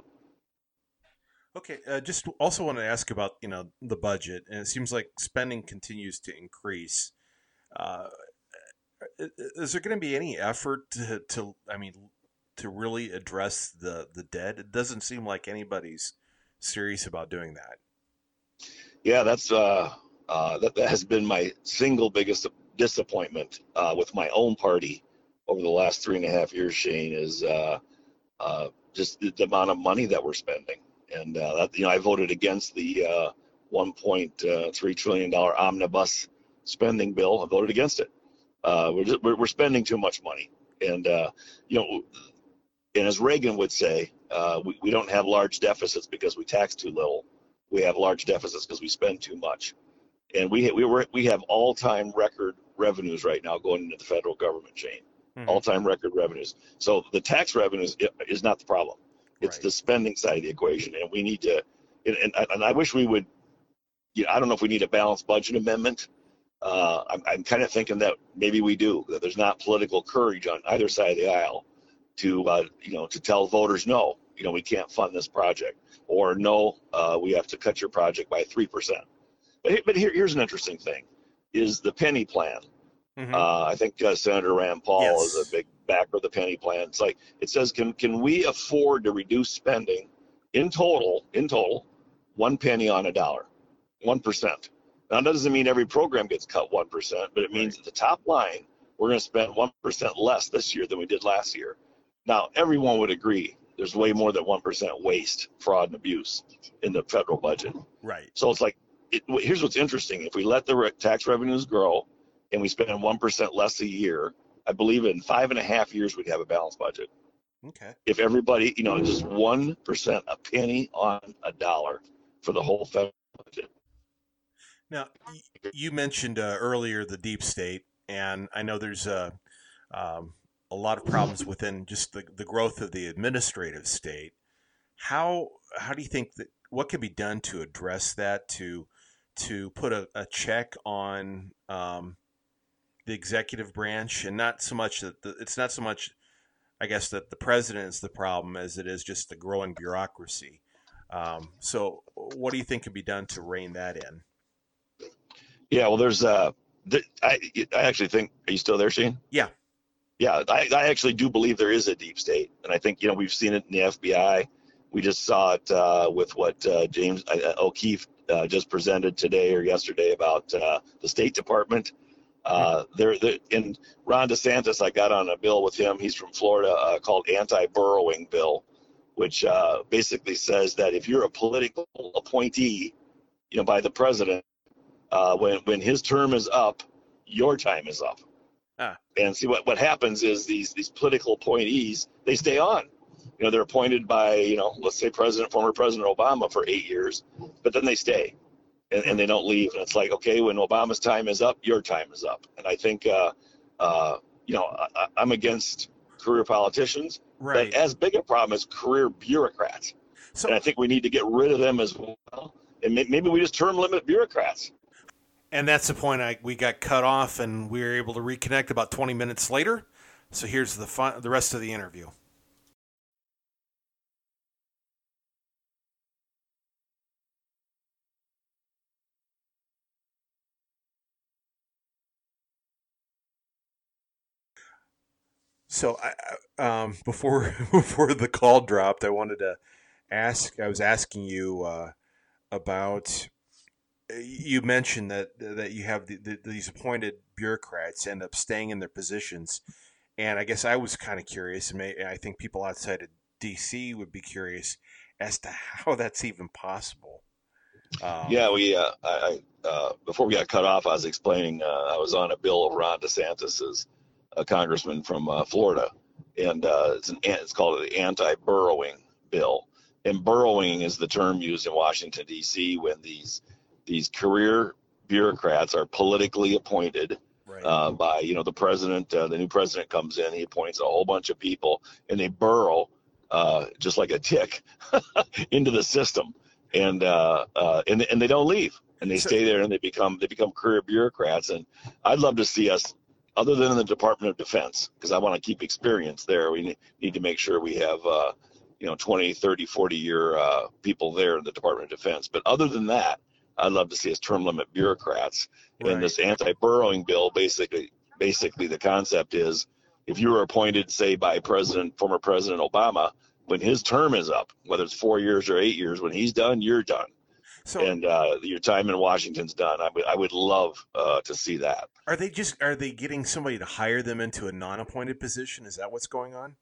Okay. Uh, just also want to ask about you know the budget, and it seems like spending continues to increase. Uh, is there going to be any effort to, to, I mean, to really address the the debt? It doesn't seem like anybody's serious about doing that. Yeah, that's uh, uh, that, that has been my single biggest disappointment uh, with my own party over the last three and a half years. Shane is uh, uh, just the, the amount of money that we're spending, and uh, that you know I voted against the uh, one point three trillion dollar omnibus spending bill. I voted against it. Uh, we're, just, we're we're spending too much money, and uh, you know, and as Reagan would say, uh, we we don't have large deficits because we tax too little. We have large deficits because we spend too much, and we we were we have all time record revenues right now going into the federal government chain, Hmm. all time record revenues. So the tax revenues is not the problem; it's Right. the spending side of the equation, and we need to. And, and, and I wish we would. You know, I don't know if we need a balanced budget amendment. Uh, I'm, I'm kind of thinking that maybe we do. That there's not political courage on either side of the aisle to uh, you know to tell voters no, you know we can't fund this project, or no, uh, we have to cut your project by three percent. But but here, here's an interesting thing: is the penny plan. Hmm. Uh, I think uh, Senator Rand Paul is a Yes. big backer of the penny plan. It's like it says, can can we afford to reduce spending in total in total one penny on a dollar, one percent. Now, that doesn't mean every program gets cut one percent, but it Right. means at the top line, we're going to spend one percent less this year than we did last year. Now, everyone would agree there's way more than one percent waste, fraud, and abuse in the federal budget. Right. So it's like, it, here's what's interesting. If we let the re- tax revenues grow and we spend one percent less a year, I believe in five and a half years we'd have a balanced budget. Okay. If everybody, you know, just one percent, a penny on a dollar for the whole federal budget. Now, y- you mentioned uh, earlier the deep state, and I know there's a um, a lot of problems within just the, the growth of the administrative state. how how do you think that what can be done to address that to to put a, a check on um, the executive branch and not so much that the, it's not so much I guess that the president is the problem as it is just the growing bureaucracy. Um, so what do you think can be done to rein that in? Yeah, well, there's uh, th- I I actually think. Are you still there, Shane? Yeah. Yeah, I, I actually do believe there is a deep state, and I think you know we've seen it in the F B I. We just saw it uh, with what uh, James uh, O'Keefe uh, just presented today or yesterday about uh, the State Department. Uh, there, in Ron DeSantis, I got on a bill with him. He's from Florida, uh, called anti-burrowing bill, which uh, basically says that if you're a political appointee, you know, by the president, uh, when when his term is up, your time is up. Ah. And see what, what happens is these these political appointees, they stay on. You know, they're appointed by, you know, let's say President, former President Obama for eight years, but then they stay and, and they don't leave. And it's like, okay, when Obama's time is up, your time is up. And I think, uh, uh, you know, I, I'm against career politicians, right. but as big a problem as career bureaucrats. So, and I think we need to get rid of them as well. And maybe we just term limit bureaucrats. And that's the point. I we got cut off, and we were able to reconnect about twenty minutes later. So here's the fun, the rest of the interview. So I, um, before before the call dropped, I wanted to ask. I was asking you uh, about. You mentioned that that you have the, the, these appointed bureaucrats end up staying in their positions, and I guess I was kind of curious, and may, I think people outside of D C would be curious as to how that's even possible. Um, yeah, we. Uh, I uh, before we got cut off, I was explaining. Uh, I was on a bill of Ron DeSantis's, a congressman from uh, Florida, and uh, it's an it's called the anti-burrowing bill. And burrowing is the term used in Washington D C when these these career bureaucrats are politically appointed right. uh, by, you know, the president. Uh, the new president comes in, he appoints a whole bunch of people, and they burrow uh, just like a tick into the system, and uh, uh, and and they don't leave, and they stay there, and they become they become career bureaucrats. And I'd love to see us, other than in the Department of Defense, because I want to keep experience there. We need to make sure we have, uh, you know, twenty, thirty, forty year uh, people there in the Department of Defense. But other than that, I'd love to see us term limit bureaucrats. Right. And this anti-burrowing bill, basically, basically the concept is, if you were appointed, say, by President, former President Obama, when his term is up, whether it's four years or eight years, when he's done, you're done. So, and uh, your time in Washington's done. I would, I would love uh, to see that. Are they just are they getting somebody to hire them into a non-appointed position? Is that what's going on?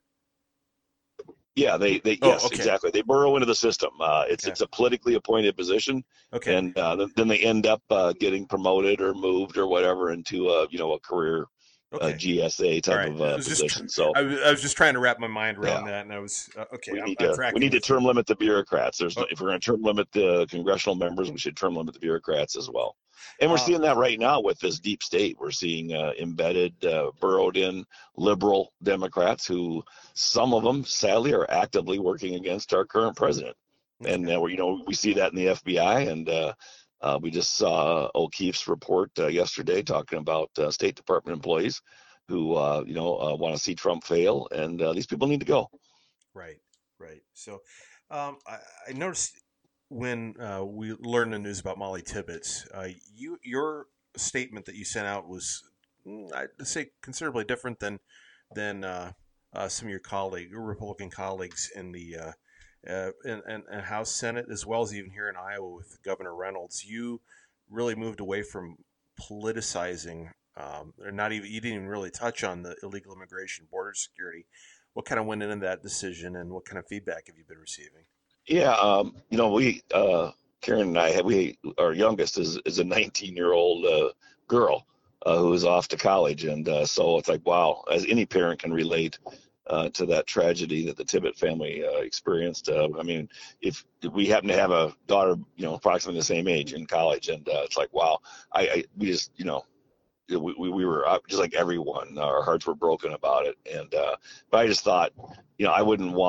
Yeah, they, they oh, yes, okay. exactly. They burrow into the system. Uh, it's okay. It's a politically appointed position, okay. and uh, then they end up uh, getting promoted or moved or whatever into a you know a career okay. uh, G S A type right. of uh, position. Tr- so I was, I was just trying to wrap my mind around yeah. that, and I was uh, okay. We I'm, need I'm to we need to term limit the bureaucrats. There's oh. no, if we're going to term limit the congressional members, we should term limit the bureaucrats as well. And we're uh, seeing that right now with this deep state. We're seeing uh, embedded, uh, burrowed-in liberal Democrats who, some of them, sadly, are actively working against our current president. Okay. And uh, you know we see that in the F B I, and uh, uh, we just saw O'Keefe's report uh, yesterday talking about uh, State Department employees who uh, you know uh, want to see Trump fail, and uh, these people need to go. Right, right. So um, I, I noticed. When uh, we learned the news about Molly Tibbetts, uh, you your statement that you sent out was, I'd say, considerably different than than uh, uh, some of your colleagues, your Republican colleagues in the uh, uh, in, in, in House, Senate, as well as even here in Iowa with Governor Reynolds. You really moved away from politicizing, um, or not even you didn't even really touch on the illegal immigration, border security. What kind of went into that decision, and what kind of feedback have you been receiving? Yeah, um, you know, we, uh, Karen and I, have, we, our youngest is, is a nineteen-year-old uh, girl uh, who is off to college. And uh, so it's like, wow, as any parent can relate uh, to that tragedy that the Tibbett family uh, experienced. Uh, I mean, if, if we happen to have a daughter, you know, approximately the same age in college, and uh, it's like, wow, I, I we just, you know, we, we, we were just like everyone, our hearts were broken about it. And, uh, but I just thought, you know, I wouldn't want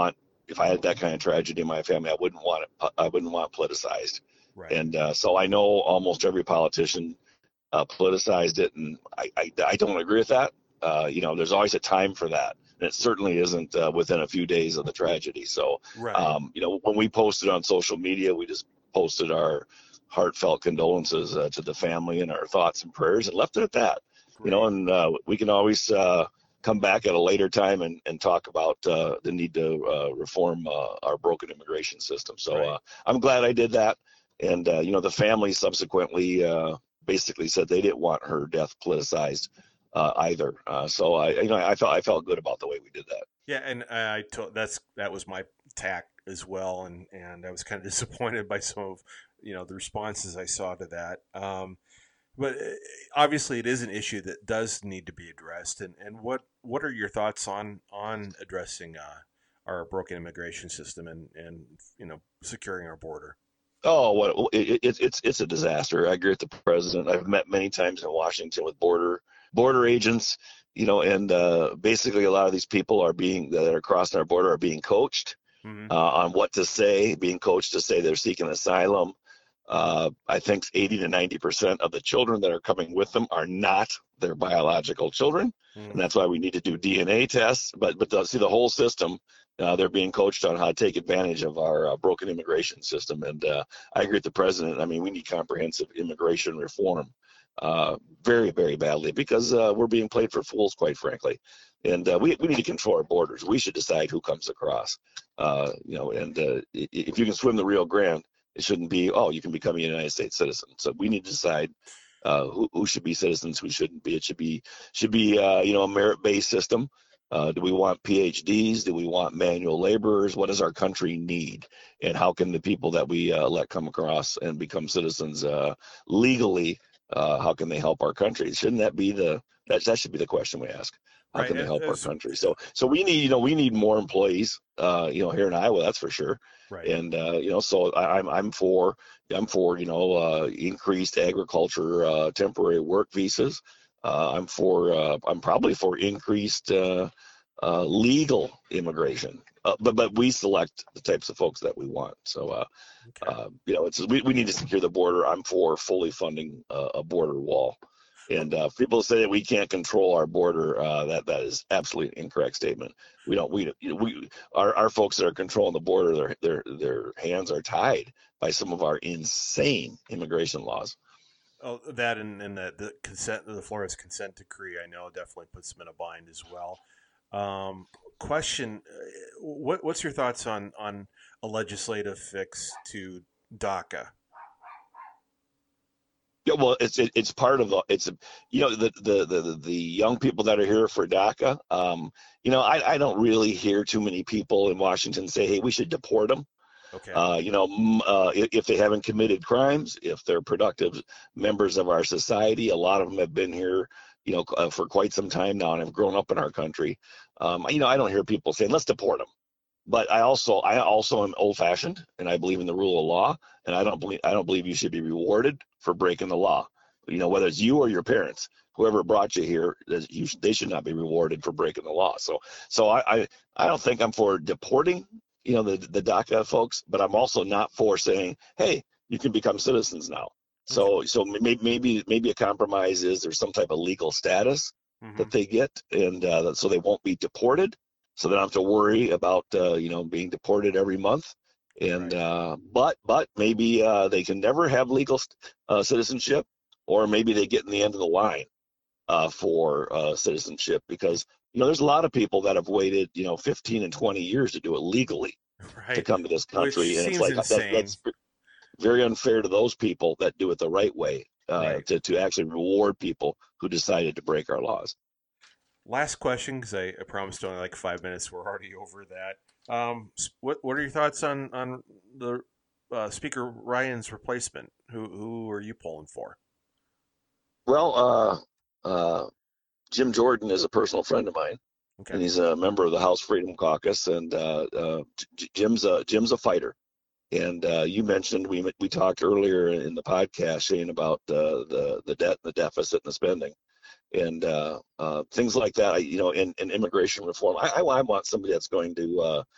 if I had that kind of tragedy in my family, I wouldn't want it. I wouldn't want it politicized. Right. And uh, so I know almost every politician uh, politicized it, and I, I, I don't agree with that. Uh, you know, there's always a time for that, and it certainly isn't uh, within a few days of the tragedy. So, Right. um, you know, when we posted on social media, we just posted our heartfelt condolences uh, to the family and our thoughts and prayers, and left it at that. Great. You know, and uh, we can always uh, come back at a later time and, and talk about uh, the need to uh, reform uh, our broken immigration system. So Right. uh, I'm glad I did that. And, uh, you know, the family subsequently uh, basically said they didn't want her death politicized uh, either. Uh, so I, you know, I felt I felt good about the way we did that. Yeah, and I told that's that was my tack as well, and and I was kind of disappointed by some of you know the responses I saw to that. Um, but uh, obviously, it is an issue that does need to be addressed. And, and what what are your thoughts on on addressing uh, our broken immigration system and and you know securing our border? Oh, what it, it, it's it's a disaster. I agree with the president. I've met many times in Washington with border border agents, you know, and uh, basically a lot of these people are being that are crossing our border are being coached Mm-hmm. uh, on what to say, being coached to say they're seeking asylum. Uh, I think eighty to ninety percent of the children that are coming with them are not their biological children, Mm-hmm. and that's why we need to do D N A tests. But but the, see the whole system. Uh, they're being coached on how to take advantage of our uh, broken immigration system. And uh, I agree with the president. I mean, we need comprehensive immigration reform uh, very, very badly because uh, we're being played for fools, quite frankly. And uh, we, we need to control our borders. We should decide who comes across. Uh, you know, and uh, if you can swim the Rio Grande, it shouldn't be, oh, you can become a United States citizen. So we need to decide uh, who, who should be citizens, who shouldn't be. It should be, should be uh, you know, a merit-based system. Uh, do we want P H Ds? Do we want manual laborers? What does our country need? And how can the people that we uh, let come across and become citizens uh, legally, uh, how can they help our country? Shouldn't that be the, that, that should be the question we ask. How Right. can they help As- our country? So, so we need, you know, we need more employees, uh, you know, here in Iowa, that's for sure. Right. And, uh, you know, so I, I'm, I'm for, I'm for, you know, uh, increased agriculture, uh, temporary work visas. Uh, I'm for, uh, I'm probably for increased uh, uh, legal immigration, uh, but but we select the types of folks that we want. So, uh, Okay. uh, you know, it's we, we need to secure the border. I'm for fully funding uh, a border wall. And uh, people say that we can't control our border. Uh, that that is absolutely incorrect statement. We don't. We you know, we our, our folks that are controlling the border, their their their hands are tied by some of our insane immigration laws. Oh, that and, and the, the consent, the Flores consent decree, I know definitely puts them in a bind as well. Um, question: uh, What what's your thoughts on on a legislative fix to DACA? Yeah, well, it's it, it's part of the it's a, you know the, the the the young people that are here for DACA. Um, you know, I I don't really hear too many people in Washington say, hey, we should deport them. Okay. Uh, you know, m- uh, if, if they haven't committed crimes, if they're productive members of our society, a lot of them have been here, you know, uh, for quite some time now and have grown up in our country. Um, you know, I don't hear people saying, let's deport them. But I also, I also am old-fashioned, and I believe in the rule of law, and I don't believe, I don't believe you should be rewarded for breaking the law. You know, whether it's you or your parents, whoever brought you here, you, they should not be rewarded for breaking the law. So, so I, I, I don't think I'm for deporting, you know, the the DACA folks, but I'm also not for saying, hey, you can become citizens now. So, so maybe maybe maybe a compromise is there's some type of legal status Mhm. that they get, and uh, so they won't be deported. So they don't have to worry about uh, you know being deported every month. And Right. uh, but but maybe uh, they can never have legal uh, citizenship, or maybe they get in the end of the line uh, for uh, citizenship, because you know there's a lot of people that have waited you know fifteen and twenty years to do it legally to Right. come to this country, Which and it's seems like that, insane. that's very unfair to those people that do it the right way, uh, Right. to to actually reward people who decided to break our laws. Last question, because I, I promised only like five minutes. We're already over that. Um, s- what what are your thoughts on on the uh, Speaker Ryan's replacement? Who who are you polling for? Well, uh, uh, Jim Jordan is a personal friend of mine, and Okay. he's a member of the House Freedom Caucus, and uh, uh, J- Jim's a Jim's a fighter. And uh, you mentioned we we talked earlier in the podcast, Shane, about uh, the the debt, the deficit, and the spending, and uh, uh, things like that. I, you know, in, in immigration reform, I, I, I want somebody that's going to uh,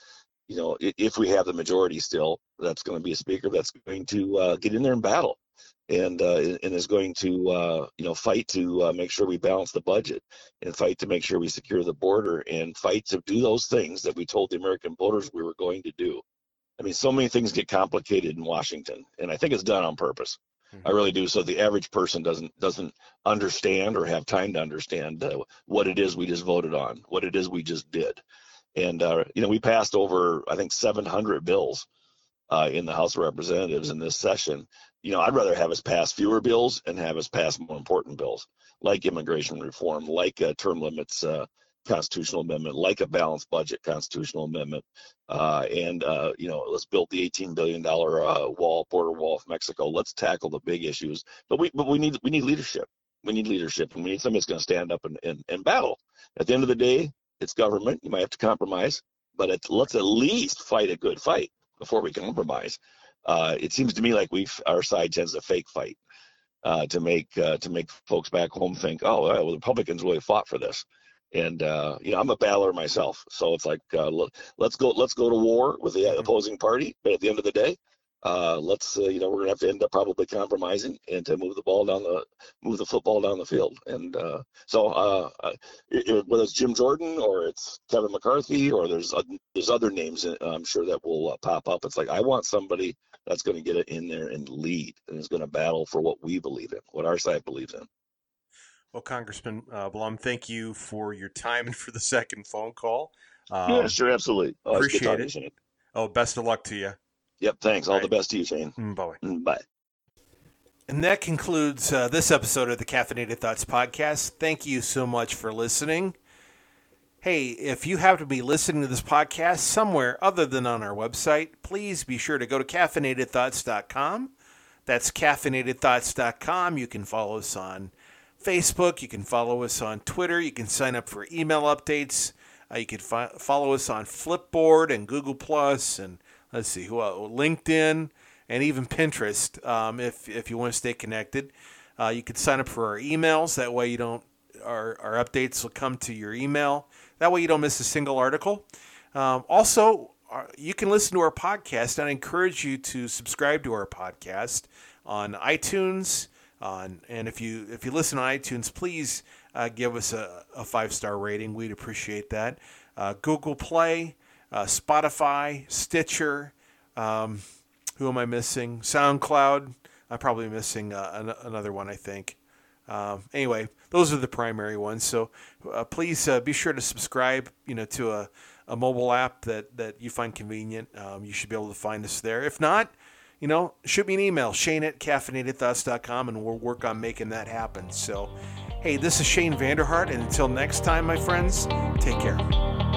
you know, if we have the majority still, that's going to be a speaker that's going to uh, get in there and battle, and uh, and is going to uh, you know fight to uh, make sure we balance the budget, and fight to make sure we secure the border, and fight to do those things that we told the American voters we were going to do. I mean, so many things get complicated in Washington, and I think it's done on purpose. Mm-hmm. I really do. So the average person doesn't doesn't understand or have time to understand uh, what it is we just voted on, what it is we just did. And, uh, you know, we passed over, I think, seven hundred bills uh, in the House of Representatives in this session. You know, I'd rather have us pass fewer bills and have us pass more important bills, like immigration reform, like a term limits uh, constitutional amendment, like a balanced budget constitutional amendment. Uh, and, uh, you know, let's build the eighteen billion dollars uh, wall, border wall of Mexico. Let's tackle the big issues. But we but we need we need leadership. We need leadership, and we need somebody that's going to stand up and, and, and battle. At the end of the day, it's government. You might have to compromise, but it, let's at least fight a good fight before we compromise. Uh, it seems to me like we our side tends to fake fight uh, to make uh, to make folks back home think, oh, well, the Republicans really fought for this. And uh, you know, I'm a battler myself, so it's like uh, let's go let's go to war with the opposing party. But at the end of the day, uh, let's uh, you know we're gonna have to end up probably compromising and to move the ball down the move the football down the field. And uh, so uh, it, whether it's Jim Jordan or it's Kevin McCarthy or there's uh, there's other names I'm sure that will uh, pop up. It's like I want somebody that's going to get it in there and lead and is going to battle for what we believe in, what our side believes in. Well, Congressman uh, Blum, thank you for your time and for the second phone call. Um, yeah, sure, absolutely. Oh, appreciate it. Shane. Oh, best of luck to you. Yep, thanks. All, All right. The best to you, Shane. Mm, bye. Mm, bye. And that concludes uh, this episode of the Caffeinated Thoughts podcast. Thank you so much for listening. Hey, if you happen to be listening to this podcast somewhere other than on our website, please be sure to go to caffeinated thoughts dot com. That's caffeinated thoughts dot com. You can follow us on Facebook. You can follow us on Twitter. You can sign up for email updates. Uh, you can fi- follow us on Flipboard and Google Plus and let's see who else, LinkedIn and even Pinterest. Um, if if you want to stay connected, uh, you can sign up for our emails. That way, you don't our our updates will come to your email. That way, you don't miss a single article. Um, also, uh, you can listen to our podcast. And I encourage you to subscribe to our podcast on iTunes. On and if you if you listen on iTunes, please uh, give us a, a five-star rating. We'd appreciate that. Uh, Google Play, uh, Spotify, Stitcher. Um, who am I missing? SoundCloud. I'm probably missing uh, an, another one, I think. Um, anyway, those are the primary ones. So uh, please uh, be sure to subscribe. You know, to a, a mobile app that that you find convenient. Um, you should be able to find us there. If not, you know, shoot me an email, Shane at caffeinated thoughts dot com, and we'll work on making that happen. So, hey, this is Shane Vanderhart, and until next time, my friends, take care.